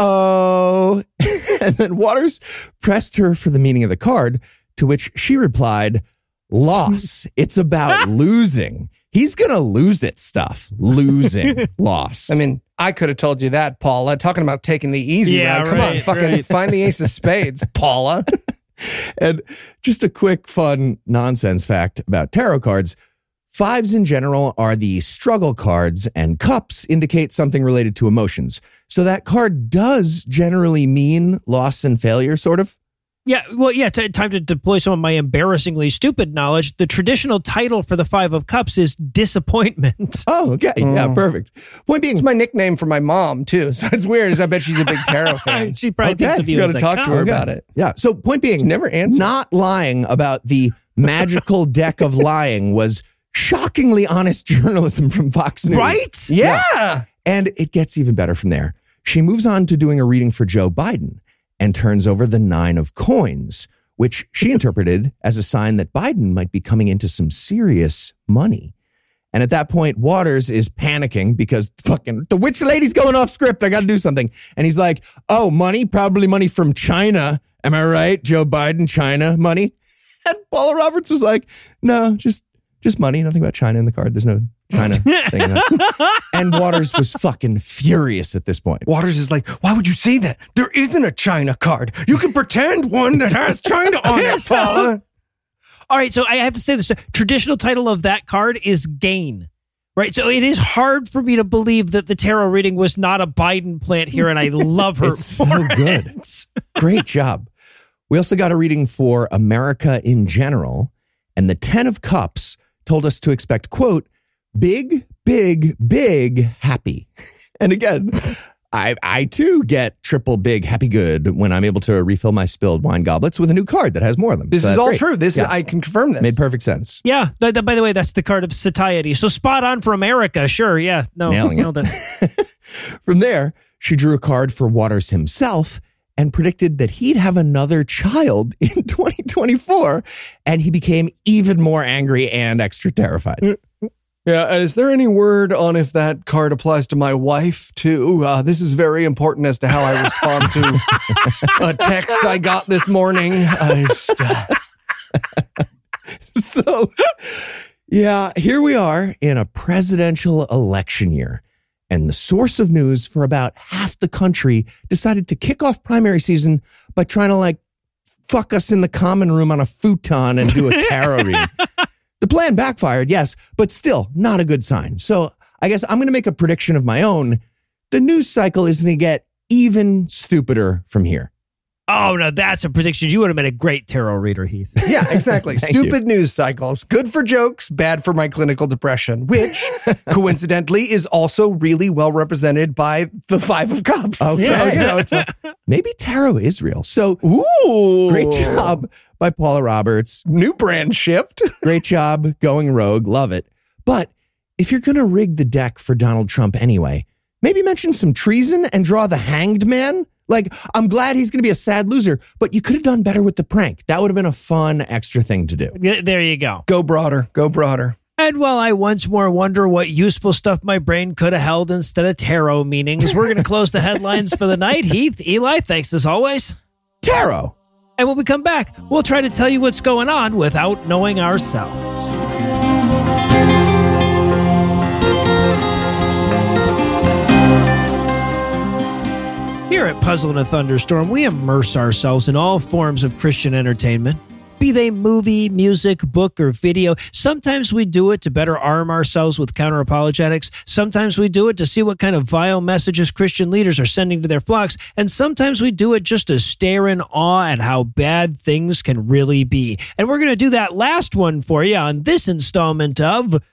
uh-oh. And then Waters pressed her for the meaning of the card, to which she replied, loss. It's about losing. He's going to lose it stuff. Losing. Loss. I mean, I could have told you that, Paula. Talking about taking the easy route. Come on, fucking find the ace of spades, Paula. And just a quick, fun nonsense fact about tarot cards. 5s in general are the struggle cards, and cups indicate something related to emotions. So that card does generally mean loss and failure, sort of. Yeah, well, yeah, time to deploy some of my embarrassingly stupid knowledge. The traditional title for the 5 of Cups is disappointment. Oh, okay. Yeah, perfect. Point being, it's my nickname for my mom, too. So it's weird, I bet she's a big tarot fan. She probably thinks of you. You got to talk to her about it. Yeah, so point being, never answered. Not lying about the magical deck of lying was shockingly honest journalism from Fox News. Right? Yeah. And it gets even better from there. She moves on to doing a reading for Joe Biden and turns over the 9 of coins, which she interpreted as a sign that Biden might be coming into some serious money. And at that point, Waters is panicking because fucking the witch lady's going off script. I got to do something. And he's like, oh, money? Probably money from China. Am I right? Joe Biden, China, money? And Paula Roberts was like, no, just money. Nothing about China in the card. There's no China thing. And Waters was fucking furious at this point. Waters is like, why would you say that? There isn't a China card. You can pretend one that has China on it, Paula. All right, so I have to say this. Traditional title of that card is Gain. Right, so it is hard for me to believe that the tarot reading was not a Biden plant here, and I love her it's so good. Great job. We also got a reading for America in general, and the 10 of Cups told us to expect, quote, big, big, big happy. And again, I too get triple big happy good when I'm able to refill my spilled wine goblets with a new card that has more of them. This is all true. I can confirm this. Made perfect sense. Yeah. By the way, that's the card of satiety. So spot on for America. Sure. Yeah. No. Nailed it. From there, she drew a card for Waters himself and predicted that he'd have another child in 2024, and he became even more angry and extra terrified. Yeah, is there any word on if that card applies to my wife, too? This is very important as to how I respond to a text I got this morning. So, yeah, here we are in a presidential election year. And the source of news for about half the country decided to kick off primary season by trying to fuck us in the common room on a futon and do a tarot reading. The plan backfired, yes, but still not a good sign. So I guess I'm going to make a prediction of my own. The news cycle is going to get even stupider from here. Oh, no, that's a prediction. You would have been a great tarot reader, Heath. Yeah, exactly. Thank Stupid news cycles. Good for jokes, bad for my clinical depression, which coincidentally is also really well represented by the Five of Cups. Okay. So, you know, it's Maybe tarot is real. So ooh, great job by Paula Roberts. New brand shift. Great job going rogue. Love it. But if you're going to rig the deck for Donald Trump anyway, maybe mention some treason and draw the hanged man. Like, I'm glad he's going to be a sad loser, but you could have done better with the prank. That would have been a fun extra thing to do. There you go. Go broader. Go broader. And while I once more wonder what useful stuff my brain could have held instead of tarot meanings, we're going to close the headlines for the night. Heath, Eli, thanks as always. Tarot. And when we come back, we'll try to tell you what's going on without knowing ourselves. Here at Puzzle in a Thunderstorm, we immerse ourselves in all forms of Christian entertainment, be they movie, music, book, or video. Sometimes we do it to better arm ourselves with counter-apologetics. Sometimes we do it to see what kind of vile messages Christian leaders are sending to their flocks. And sometimes we do it just to stare in awe at how bad things can really be. And we're going to do that last one for you on this installment of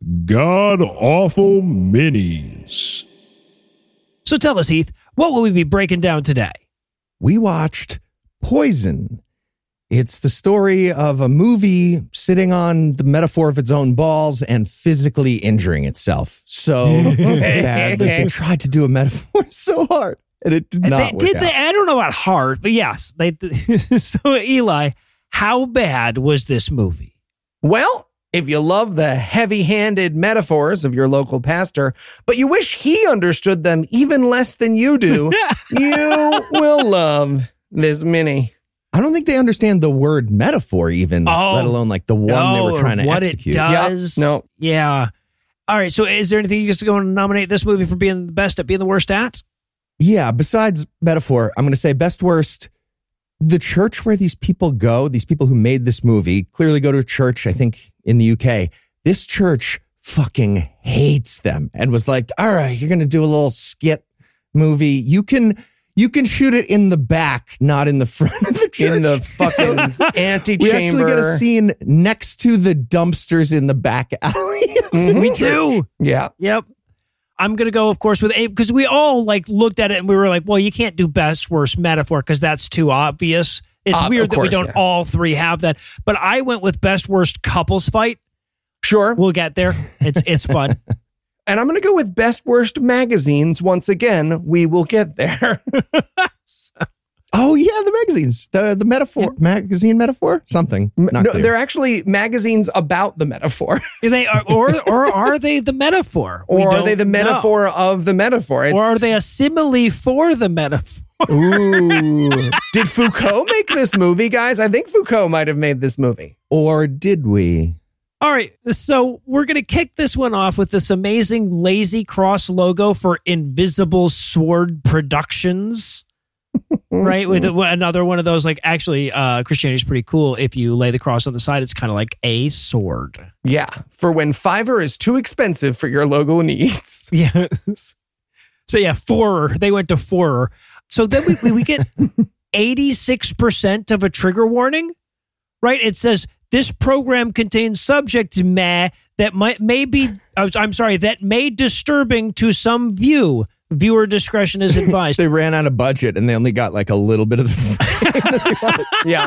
God-Awful Minis. So tell us, Heath, what will we be breaking down today? We watched Poison. It's the story of a movie sitting on the metaphor of its own balls and physically injuring itself so bad that they tried to do a metaphor so hard, and it did not work out. I don't know about hard, but yes. So, Eli, how bad was this movie? Well, if you love the heavy-handed metaphors of your local pastor, but you wish he understood them even less than you do, you will love this mini. I don't think they understand the word metaphor even, let alone like the one they were trying to execute. What it does. Yep. No. Yeah. All right. So is there anything you guys going to nominate this movie for being the best at being the worst at? Yeah. Besides metaphor, I'm going to say best worst. The church where these people go, these people who made this movie clearly go to a church, I think in the UK. This church fucking hates them and was like, all right, you're going to do a little skit movie. You can shoot it in the back, not in the front of the church. In the fucking antechamber. We actually get a scene next to the dumpsters in the back alley. We do. Yeah. Yep. I'm going to go, of course, with Abe, because we all like looked at it and we were like, well, you can't do best, worst metaphor because that's too obvious. It's weird that we don't all three have that. But I went with best, worst couples fight. Sure. We'll get there. It's fun. And I'm going to go with best, worst magazines. Once again, we will get there. Oh, yeah, the magazines. The metaphor, magazine metaphor? Something. Not clear. They're actually magazines about the metaphor. They are, or are they the metaphor? Or are they the metaphor of the metaphor? Or are they a simile for the metaphor? Ooh. Did Foucault make this movie, guys? I think Foucault might have made this movie. Or did we? All right, so we're going to kick this one off with this amazing Lazy Cross logo for Invisible Sword Productions. Right, with another one of those, like, actually, Christianity is pretty cool. If you lay the cross on the side, it's kind of like a sword. Yeah, for when Fiverr is too expensive for your logo needs. Yes. So yeah, Forer. They went to Forer. So then we get 86% of a trigger warning, right? It says this program contains subject that that may disturbing to some view. Viewer discretion is advised. They ran out of budget and they only got like a little bit of the Yeah.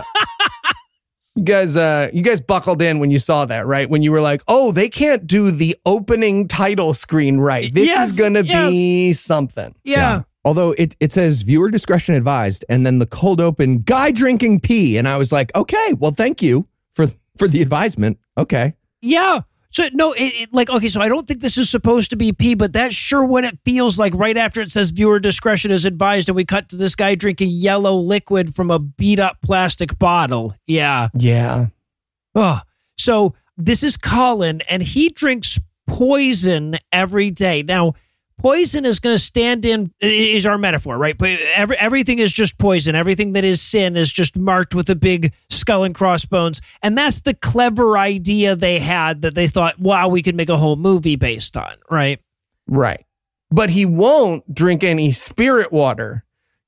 You guys buckled in when you saw that, right? When you were like, oh, they can't do the opening title screen right. This is going to be something. Yeah. Although it says viewer discretion advised, and then the cold open, guy drinking pee. And I was like, okay, well, thank you for the advisement. Okay. Yeah. So no, so I don't think this is supposed to be pee, but that's sure what it feels like right after it says viewer discretion is advised, and we cut to this guy drinking yellow liquid from a beat up plastic bottle. Yeah. Yeah. Oh, so this is Colin, and he drinks poison every day. Now, poison is going to stand in, is our metaphor, right? But everything is just poison. Everything that is sin is just marked with a big skull and crossbones. And that's the clever idea they had that they thought, wow, we could make a whole movie based on, right? Right. But he won't drink any spirit water,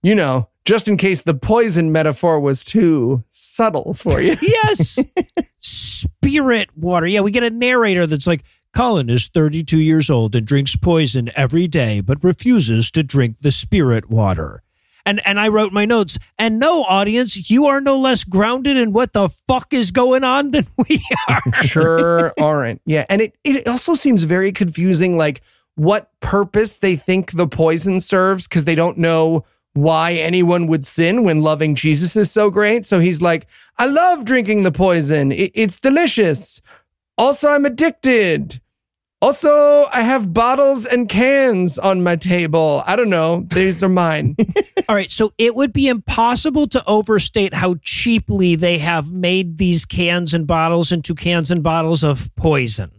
just in case the poison metaphor was too subtle for you. Yes. Spirit water. Yeah, we get a narrator that's like, Colin is 32 years old and drinks poison every day, but refuses to drink the spirit water. And I wrote my notes, and no, audience, you are no less grounded in what the fuck is going on than we are. Sure aren't. Yeah, and it also seems very confusing, like what purpose they think the poison serves, because they don't know why anyone would sin when loving Jesus is so great. So he's like, I love drinking the poison. It's delicious. Also, I'm addicted. Also, I have bottles and cans on my table. I don't know. These are mine. All right. So it would be impossible to overstate how cheaply they have made these cans and bottles into cans and bottles of poison.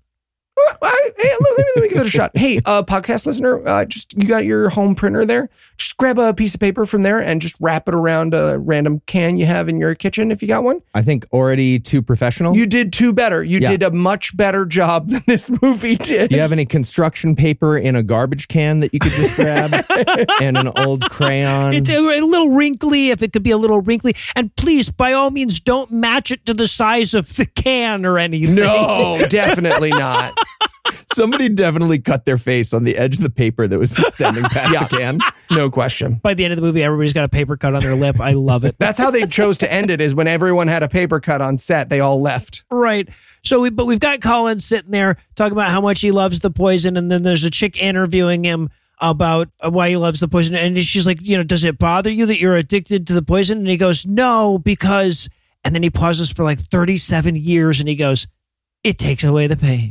Hey, let me give it a shot. Hey, podcast listener, you got your home printer there? Just grab a piece of paper from there and just wrap it around a random can you have in your kitchen if you got one. I think already too professional. You did too better. You did a much better job than this movie did. Do you have any construction paper in a garbage can that you could just grab? And an old crayon? It's a little wrinkly, if it could be a little wrinkly. And please, by all means, don't match it to the size of the can or anything. No, definitely not. Somebody definitely cut their face on the edge of the paper that was extending past the can. No question. By the end of the movie, everybody's got a paper cut on their lip. I love it. That's how they chose to end it, is when everyone had a paper cut on set, they all left. Right. So we've got Colin sitting there talking about how much he loves the poison, and then there's a chick interviewing him about why he loves the poison, and she's like, does it bother you that you're addicted to the poison? And he goes, no, because, and then he pauses for like 37 years, and he goes, it takes away the pain.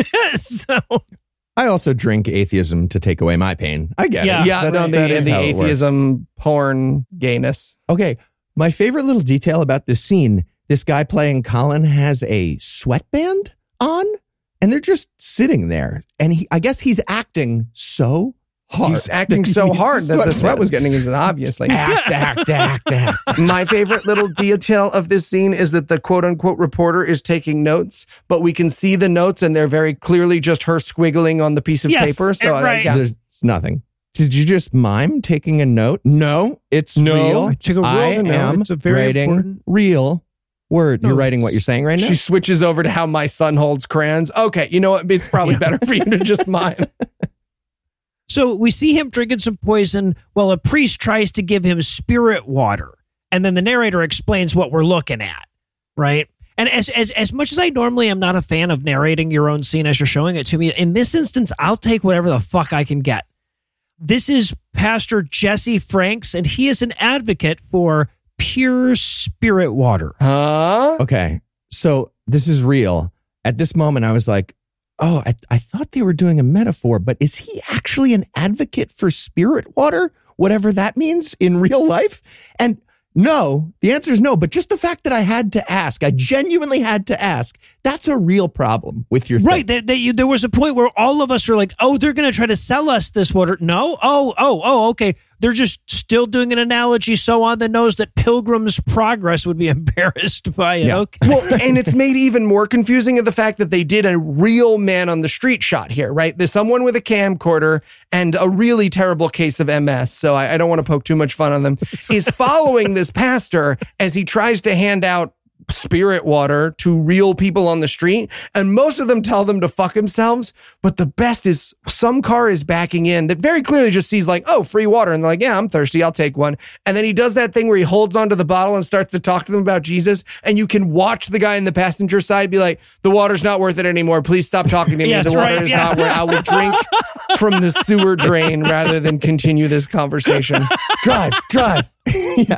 So I also drink atheism to take away my pain. I get it. Yeah, the atheism, porn, gayness. Okay, my favorite little detail about this scene, this guy playing Colin has a sweatband on, and they're just sitting there. And I guess he's acting so hard. He's acting so hard that the sweat was getting into, obviously. Act. My favorite little detail of this scene is that the quote-unquote reporter is taking notes, but we can see the notes, and they're very clearly just her squiggling on the piece of paper. So right. There's nothing. Did you just mime taking a note? No, it's real. I took a real note. Am it's a very writing important real word. No, You're writing what you're saying right now? She switches over to how my son holds crayons. Okay, you know what? It's probably better for you to just mime. So we see him drinking some poison while a priest tries to give him spirit water. And then the narrator explains what we're looking at, right? And as much as I normally am not a fan of narrating your own scene as you're showing it to me, in this instance, I'll take whatever the fuck I can get. This is Pastor Jesse Franks, and he is an advocate for pure spirit water. Huh? Okay, so this is real. At this moment, I was like, oh, I thought they were doing a metaphor, but is he actually an advocate for spirit water? Whatever that means in real life? And no, the answer is no. But just the fact that I had to ask, I genuinely had to ask, that's a real problem with your right, thing. There was a point where all of us are like, oh, they're going to try to sell us this water. No? Oh, okay. They're just still doing an analogy so on the nose that Pilgrim's Progress would be embarrassed by it. Yeah. Okay. Well, and it's made even more confusing of the fact that they did a real man on the street shot here, right? There's someone with a camcorder and a really terrible case of MS, so I don't want to poke too much fun on them, is following this pastor as he tries to hand out spirit water to real people on the street, and most of them tell them to fuck themselves. But the best is some car is backing in that very clearly just sees like, oh, free water, and they're like, yeah, I'm thirsty, I'll take one. And then he does that thing where he holds onto the bottle and starts to talk to them about Jesus, and you can watch the guy in the passenger side be like, the water's not worth it anymore, please stop talking to me. Yes, the water right, is yeah. not worth it. I will drink from the sewer drain rather than continue this conversation. Drive. Yeah.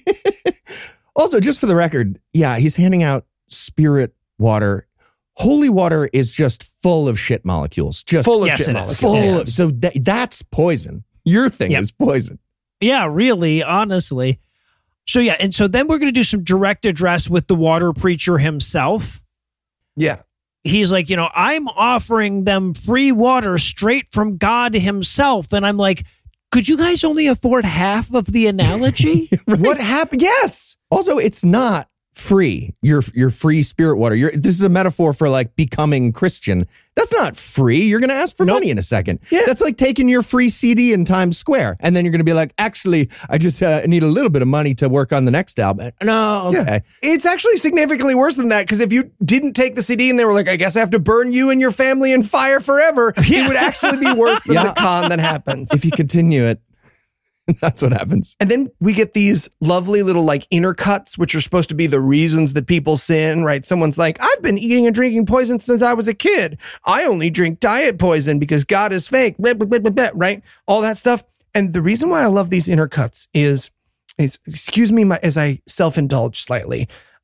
Also, just for the record, yeah, he's handing out spirit water. Holy water is just full of shit molecules. Just full of Yes, shit it molecules. is. full of. So that's poison. Your thing Yep. is poison. Yeah, really, honestly. So yeah, and so then we're going to do some direct address with the water preacher himself. Yeah. he's like, I'm offering them free water straight from God himself. And I'm like, could you guys only afford half of the analogy? Right. What happened? Yes. Also, it's not free. Your free spirit water. This is a metaphor for like becoming Christian. That's not free. You're going to ask for money in a second. Yeah. That's like taking your free CD in Times Square. And then you're going to be like, actually, I just need a little bit of money to work on the next album. No, okay. Yeah. It's actually significantly worse than that, because if you didn't take the CD and they were like, I guess I have to burn you and your family in fire forever, it would actually be worse than the con that happens. If you continue it, that's what happens. And then we get these lovely little like intercuts, which are supposed to be the reasons that people sin, right? Someone's like, I've been eating and drinking poison since I was a kid. I only drink diet poison because God is fake, blah, blah, blah, blah, blah, right? All that stuff. And the reason why I love these intercuts is excuse me as I self-indulge slightly,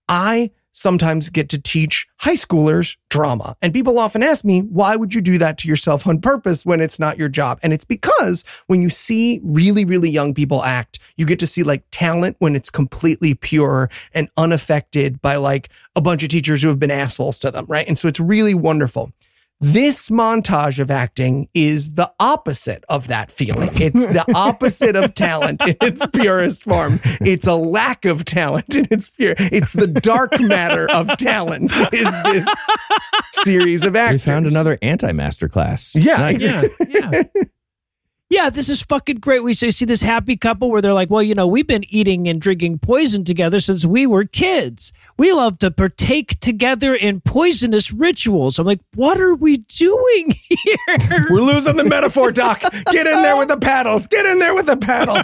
I sometimes get to teach high schoolers drama. And people often ask me, why would you do that to yourself on purpose when it's not your job? And it's because when you see really, really young people act, you get to see like talent when it's completely pure and unaffected by like a bunch of teachers who have been assholes to them, right? And so it's really wonderful. This montage of acting is the opposite of that feeling. It's the opposite of talent in its purest form. It's a lack of talent in its pure. It's the dark matter of talent is this series of actors. We found another anti-masterclass. Yeah, Nice. Yeah. Yeah, this is fucking great. We see this happy couple where they're like, well, we've been eating and drinking poison together since we were kids. We love to partake together in poisonous rituals. I'm like, what are we doing here? We're losing the metaphor, Doc. Get in there with the paddles. Get in there with the paddles.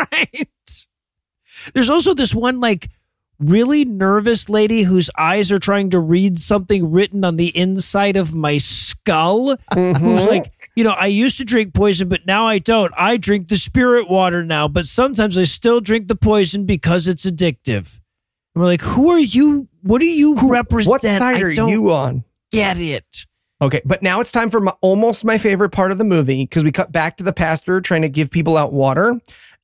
Right. There's also this one like really nervous lady whose eyes are trying to read something written on the inside of my skull. Who's like, I used to drink poison, but now I don't. I drink the spirit water now, but sometimes I still drink the poison because it's addictive. And we're like, who are you? What do you represent? What side are you on? Get it. Okay, but now it's time for almost my favorite part of the movie, because we cut back to the pastor trying to give people out water.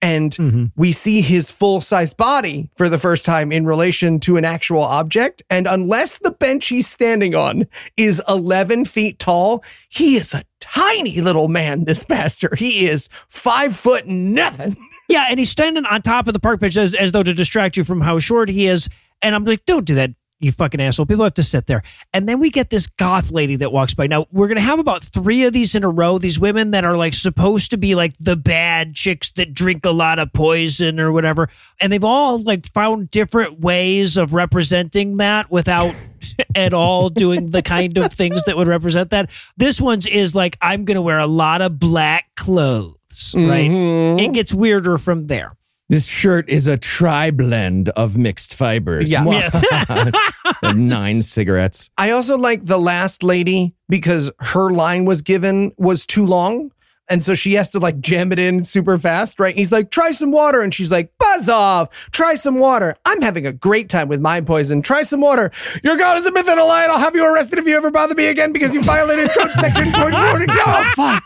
And we see his full-size body for the first time in relation to an actual object. And unless the bench he's standing on is 11 feet tall, he is a tiny little man, this pastor. He is 5 foot nothing. Yeah, and he's standing on top of the park bench as though to distract you from how short he is. And I'm like, don't do that, you fucking asshole. People have to sit there. And then we get this goth lady that walks by. Now, we're going to have about 3 of these in a row. These women that are like supposed to be like the bad chicks that drink a lot of poison or whatever. And they've all like found different ways of representing that without at all doing the kind of things that would represent that. This one's is like, I'm going to wear a lot of black clothes, right? It gets weirder from there. This shirt is a tri-blend of mixed fibers. Yeah. Yes. 9 cigarettes. I also like the last lady because her line was too long. And so she has to like jam it in super fast, right? He's like, try some water. And she's like, buzz off. Try some water. I'm having a great time with my poison. Try some water. Your God is a myth and a lie. And I'll have you arrested if you ever bother me again because you violated code section 44. Oh, fuck.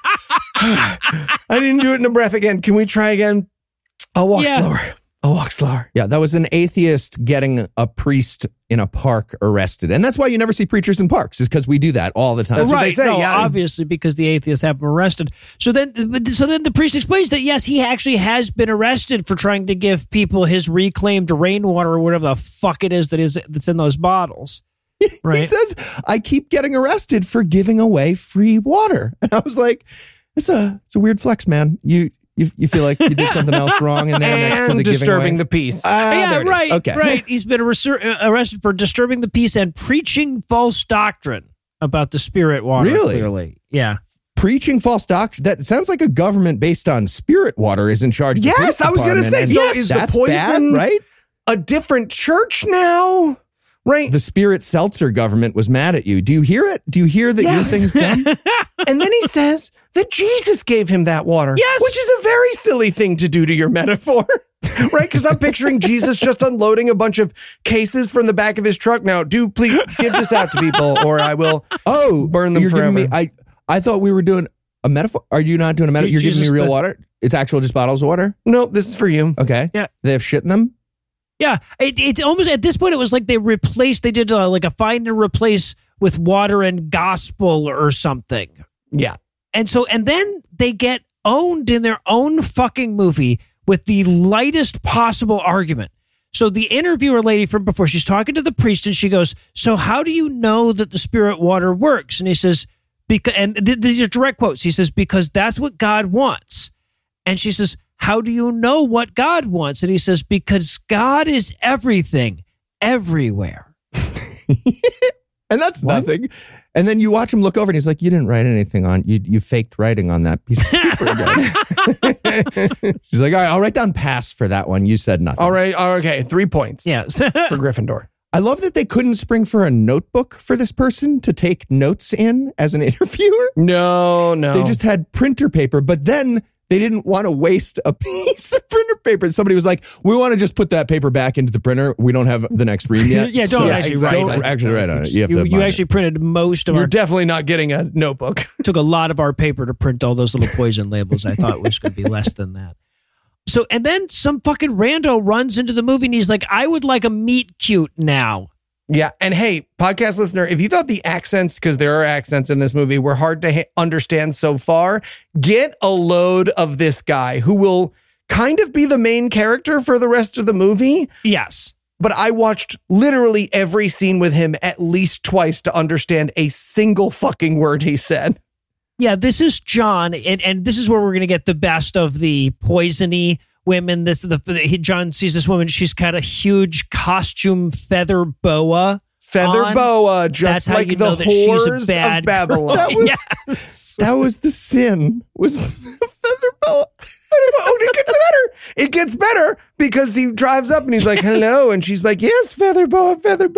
I didn't do it in a breath again. Can we try again? I'll walk slower. I'll walk slower. Yeah, that was an atheist getting a priest in a park arrested. And that's why you never see preachers in parks, is because we do that all the time. That's right. what they say, no, yeah. Obviously, because the atheists have him arrested. So then the priest explains that, yes, he actually has been arrested for trying to give people his reclaimed rainwater or whatever the fuck it is that's in those bottles. Right? He says, I keep getting arrested for giving away free water. And I was like, it's a weird flex, man. You feel like you did something else wrong in there next to the disturbing giving away? the peace. Yeah, right. Okay. Right. He's been arrested for disturbing the peace and preaching false doctrine about the spirit water. Really? Clearly. Yeah. Preaching false doctrine. That sounds like a government based on spirit water is in charge of the police Yes, I was going to say. department, So is the that's poison bad, right? a different church now? Right. The Spirit Seltzer government was mad at you. Do you hear it? Do you hear that your Yes. thing's done? And then he says that Jesus gave him that water. Yes. Which is a very silly thing to do to your metaphor. Right? Because I'm picturing Jesus just unloading a bunch of cases from the back of his truck. Now, do please give this out to people or I will burn them you're forever. giving me, I thought we were doing a metaphor. Are you not doing a metaphor? You're giving me real water? It's actual just bottles of water? No, this is for you. Okay. Yeah. They have shit in them? Yeah. It's almost at this point, it was like they did like a find and replace with water and gospel or something. Yeah. And then they get owned in their own fucking movie with the lightest possible argument. So the interviewer lady from before, she's talking to the priest and she goes, so how do you know that the spirit water works? And he says, these are direct quotes. He says, because that's what God wants. And she says, how do you know what God wants? And he says, because God is everything, everywhere. And that's nothing. And then you watch him look over and he's like, you didn't write anything on, you faked writing on that piece of paper again. She's like, all right, I'll write down pass for that one. You said nothing. All right. Okay. 3 points. Yes. For Gryffindor. I love that they couldn't spring for a notebook for this person to take notes in as an interviewer. No. They just had printer paper, but then they didn't want to waste a piece of printer paper. Somebody was like, we want to just put that paper back into the printer. We don't have the next ream yet. Yeah, don't actually write on it. You actually printed most of You're definitely not getting a notebook. Took a lot of our paper to print all those little poison labels. I thought it was going to be less than that. So, and then some fucking rando runs into the movie and he's like, I would like a meet cute now. Yeah. And hey, podcast listener, if you thought the accents, because there are accents in this movie, were hard to understand so far, get a load of this guy who will kind of be the main character for the rest of the movie. Yes. But I watched literally every scene with him at least twice to understand a single fucking word he said. Yeah, this is John, and this is where we're going to get the best of the poisony women. John sees this woman. She's got a huge costume feather boa. Boa, just that's like the whores of Babylon. That was the sin. Was feather boa. Oh, it gets better. It gets better because he drives up and he's like, hello. And she's like, yes, feather boa.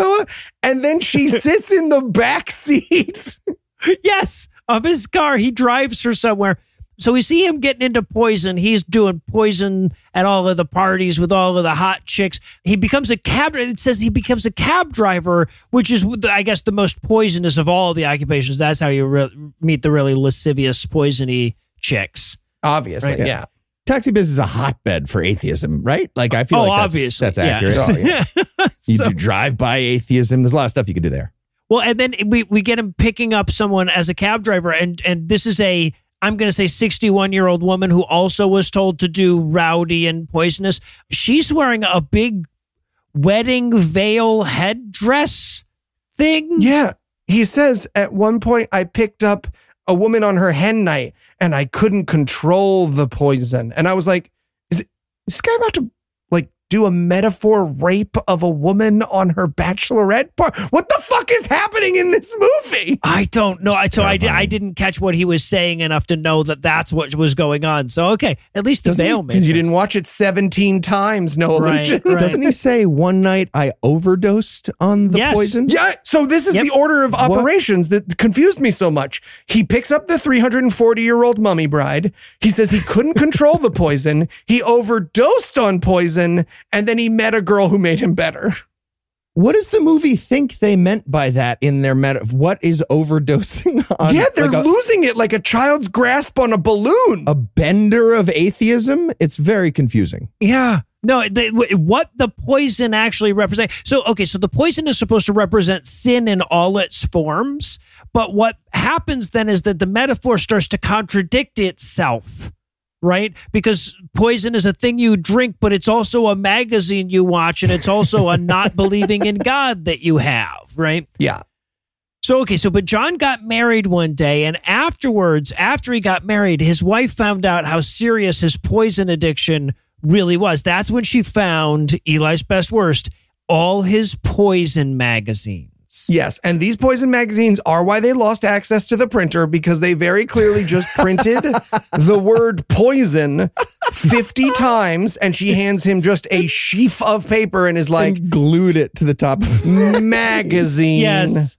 And then she sits in the back seat. Yes, of his car. He drives her somewhere. So we see him getting into poison. He's doing poison at all of the parties with all of the hot chicks. He becomes a cab. It says he becomes a cab driver, which is, I guess, the most poisonous of all the occupations. That's how you meet the really lascivious, poisony chicks. Obviously, right? Yeah. Taxi biz is a hotbed for atheism, right? Like, I feel that's accurate. Yeah. Oh, yeah. You do drive-by atheism. There's a lot of stuff you can do there. Well, and then we get him picking up someone as a cab driver, and this is I'm going to say 61-year-old woman who also was told to do rowdy and poisonous. She's wearing a big wedding veil headdress thing. Yeah. He says at one point, I picked up a woman on her hen night and I couldn't control the poison. And I was like, is this guy about to do a metaphor rape of a woman on her bachelorette party? What the fuck is happening in this movie? I don't know. I didn't catch what he was saying enough to know that that's what was going on. So, okay, at least the veil made sense. You didn't watch it 17 times, Noah. Right. Doesn't he say one night I overdosed on the poison? Yeah, so this is the order of operations that confused me so much. He picks up the 340-year-old mummy bride. He says he couldn't control the poison. He overdosed on poison. And then he met a girl who made him better. What does the movie think they meant by that in their what is overdosing on? Yeah, they're losing it like a child's grasp on a balloon. A bender of atheism? It's very confusing. Yeah. No, what the poison actually represents. So the poison is supposed to represent sin in all its forms. But what happens then is that the metaphor starts to contradict itself. Right? Because poison is a thing you drink, but it's also a magazine you watch, and it's also a not believing in God that you have, right? Yeah. But John got married one day, and afterwards, after he got married, his wife found out how serious his poison addiction really was. That's when she found, Eli's best worst, all his poison magazines. Yes, and these poison magazines are why they lost access to the printer, because they very clearly just printed the word poison 50 times, and she hands him just a sheaf of paper and is like, and glued it to the top magazine. Yes.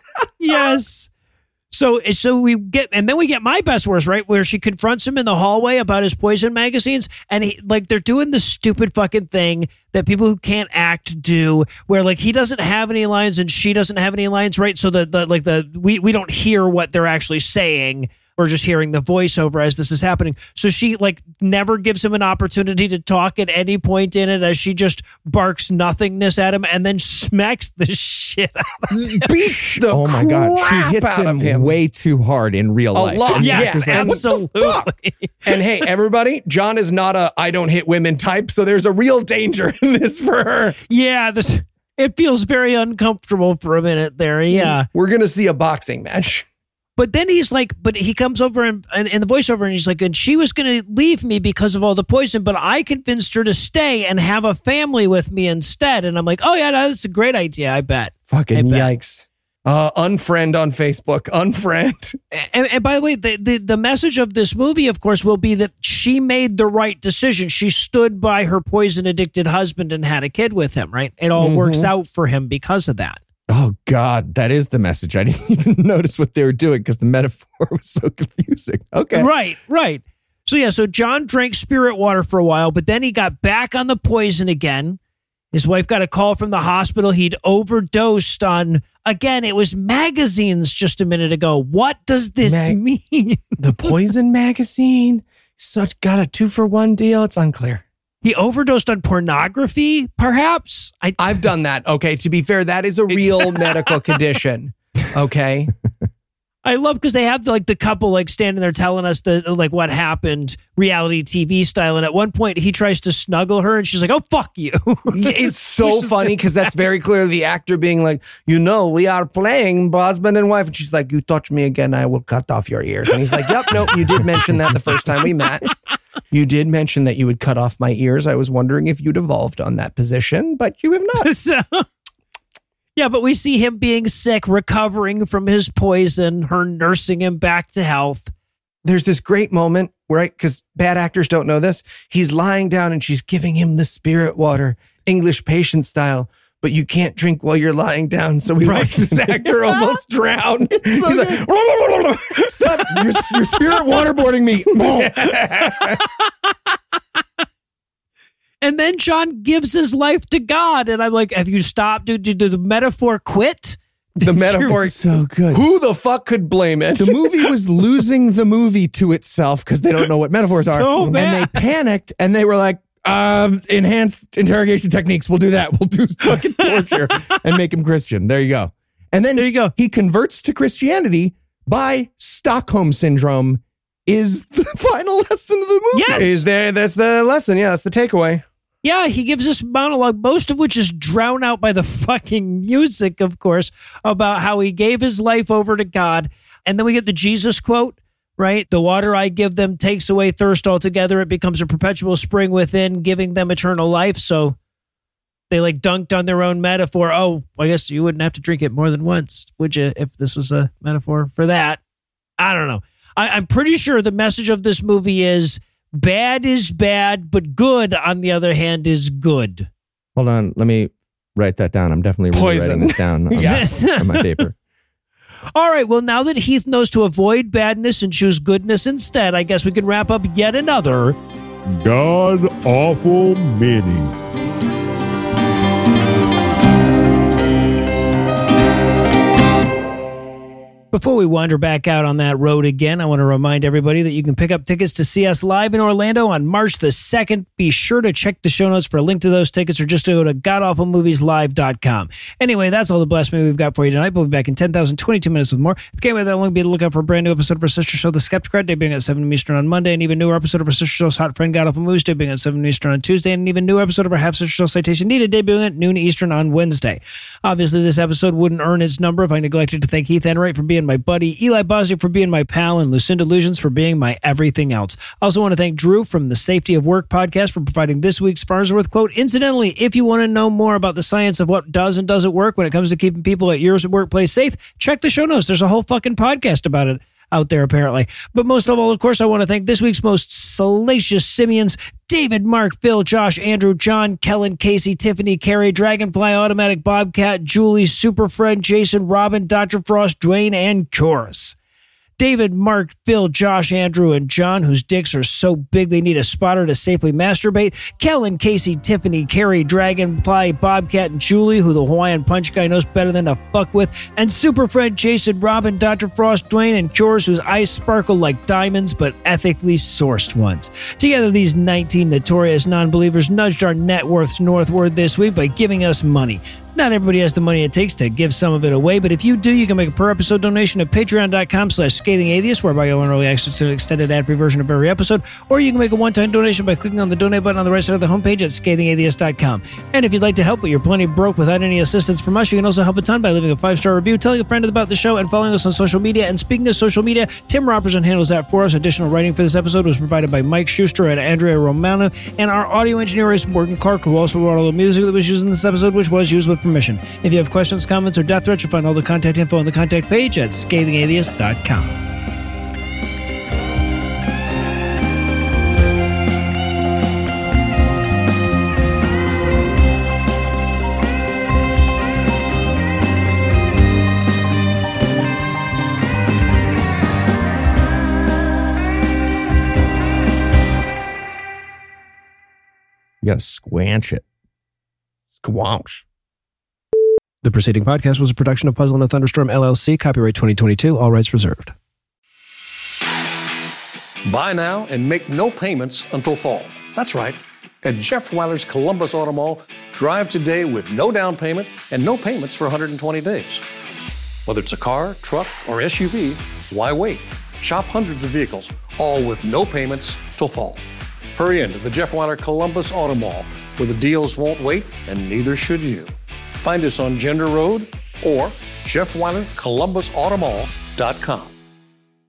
Yes. So we get my best worst, right? Where she confronts him in the hallway about his poison magazines, and they're doing the stupid fucking thing that people who can't act do, where he doesn't have any lines and she doesn't have any lines, right? So we don't hear what they're actually saying. We're just hearing the voiceover as this is happening. So she like never gives him an opportunity to talk at any point in it, as she just barks nothingness at him and then smacks the shit out of him. Beats the Oh my God. She crap hits out of him way too hard in real life. lot. And Yes, he's like, what the absolutely. fuck? And hey, everybody, John is not a I don't hit women type, so there's a real danger in this for her. Yeah, it feels very uncomfortable for a minute there. Yeah. We're going to see a boxing match. But then he's like, but he comes over in the voiceover and he's like, and she was going to leave me because of all the poison, but I convinced her to stay and have a family with me instead. And I'm like, oh yeah, that's a great idea. I bet. Fucking I bet. yikes. Unfriend on Facebook. Unfriend. And by the way, the message of this movie, of course, will be that she made the right decision. She stood by her poison addicted husband and had a kid with him, right? It all works out for him because of that. Oh God, that is the message. I didn't even notice what they were doing because the metaphor was so confusing. Okay. Right. So yeah, so John drank spirit water for a while, but then he got back on the poison again. His wife got a call from the hospital. He'd overdosed on, again, it was magazines just a minute ago. What does this mean? The Poison magazine got a 2-for-1 deal. It's unclear. He overdosed on pornography, perhaps? I've done that. Okay. To be fair, that is a real medical condition. Okay. I love because they have the couple like standing there telling us what happened reality TV style. And at one point he tries to snuggle her and she's like, oh, fuck you. It's so funny because that's very clearly the actor being like, we are playing husband and wife. And she's like, you touch me again, I will cut off your ears. And he's like, yep, no, you did mention that the first time we met. You did mention that you would cut off my ears. I was wondering if you'd evolved on that position, but you have not. Yeah, but we see him being sick, recovering from his poison, her nursing him back to health. There's this great moment, right? Because bad actors don't know this. He's lying down and she's giving him the spirit water, English patient style. But you can't drink while you're lying down. So he watches this actor almost drown. He's like, stop. You're spirit waterboarding me. And then John gives his life to God. And I'm like, have you stopped? Did the metaphor quit? The metaphor is so good. Who the fuck could blame it? The movie was losing the movie to itself because they don't know what metaphors are. So bad. And they panicked and they were like, enhanced interrogation techniques. We'll do that. We'll do fucking torture and make him Christian. There you go. And then there you go. He converts to Christianity by Stockholm Syndrome is the final lesson of the movie. Yes. That's the lesson. Yeah, that's the takeaway. Yeah, he gives this monologue, most of which is drowned out by the fucking music, of course, about how he gave his life over to God. And then we get the Jesus quote, right? The water I give them takes away thirst altogether. It becomes a perpetual spring within, giving them eternal life. So they dunked on their own metaphor. Oh, I guess you wouldn't have to drink it more than once, would you, if this was a metaphor for that? I don't know. I'm pretty sure the message of this movie is bad is bad, but good, on the other hand, is good. Hold on. Let me write that down. I'm definitely writing this down on my paper. All right. Well, now that Heath knows to avoid badness and choose goodness instead, I guess we can wrap up yet another God Awful Mini. Before we wander back out on that road again, I want to remind everybody that you can pick up tickets to see us live in Orlando on March the 2nd. Be sure to check the show notes for a link to those tickets or just to go to godawfulmovieslive.com. Anyway, that's all the blasphemy we've got for you tonight. We'll be back in 10,022 minutes with more. If you can't wait that long, be on the lookout for a brand new episode of our sister show, The Skepticrat, debuting at 7 Eastern on Monday, and even newer episode of our sister show's Hot Friend God Awful Movies, debuting at 7 Eastern on Tuesday, and an even newer episode of our half-sister show Citation Needed, debuting at noon Eastern on Wednesday. Obviously, this episode wouldn't earn its number if I neglected to thank Heath Enright for being my buddy, Eli Bosniak for being my pal, and Lucinda Illusions for being my everything else. I also want to thank Drew from the Safety of Work podcast for providing this week's Farnsworth quote. Incidentally, if you want to know more about the science of what does and doesn't work when it comes to keeping people at your workplace safe, check the show notes. There's a whole fucking podcast about it out there, apparently. But most of all, of course, I want to thank this week's most salacious simians: David, Mark, Phil, Josh, Andrew, John, Kellen, Casey, Tiffany, Carrie, Dragonfly, Automatic, Bobcat, Julie, Superfriend, Jason, Robin, Dr. Frost, Dwayne, and Chorus. David, Mark, Phil, Josh, Andrew, and John, whose dicks are so big they need a spotter to safely masturbate. Kellen, Casey, Tiffany, Carrie, Dragonfly, Bobcat, and Julie, who the Hawaiian Punch guy knows better than to fuck with. And Super Fred, Jason, Robin, Dr. Frost, Dwayne, and Cures, whose eyes sparkle like diamonds, but ethically sourced ones. Together, these 19 notorious non-believers nudged our net worths northward this week by giving us money. Not everybody has the money it takes to give some of it away, but if you do, you can make a per-episode donation at patreon.com/scathingatheist, whereby you'll earn early access to an extended ad-free version of every episode, or you can make a one-time donation by clicking on the donate button on the right side of the homepage at scathingatheist.com. And if you'd like to help, but you're plenty broke without any assistance from us, you can also help a ton by leaving a 5-star review, telling a friend about the show, and following us on social media. And speaking of social media, Tim Robertson handles that for us. Additional writing for this episode was provided by Mike Schuster and Andrea Romano, and our audio engineer is Morgan Clark, who also wrote all the music that was used in this episode, which was used with permission. If you have questions, comments, or death threats, you'll find all the contact info on the contact page at scathingatheist.com. You gotta squanch it. Squanch. The preceding podcast was a production of Puzzle and a Thunderstorm, LLC, copyright 2022, all rights reserved. Buy now and make no payments until fall. That's right. At Jeff Weiler's Columbus Auto Mall, drive today with no down payment and no payments for 120 days. Whether it's a car, truck, or SUV, why wait? Shop hundreds of vehicles, all with no payments till fall. Hurry into the Jeff Weiler Columbus Auto Mall, where the deals won't wait and neither should you. Find us on Gender Road or JeffWeilerColumbusAutomall.com.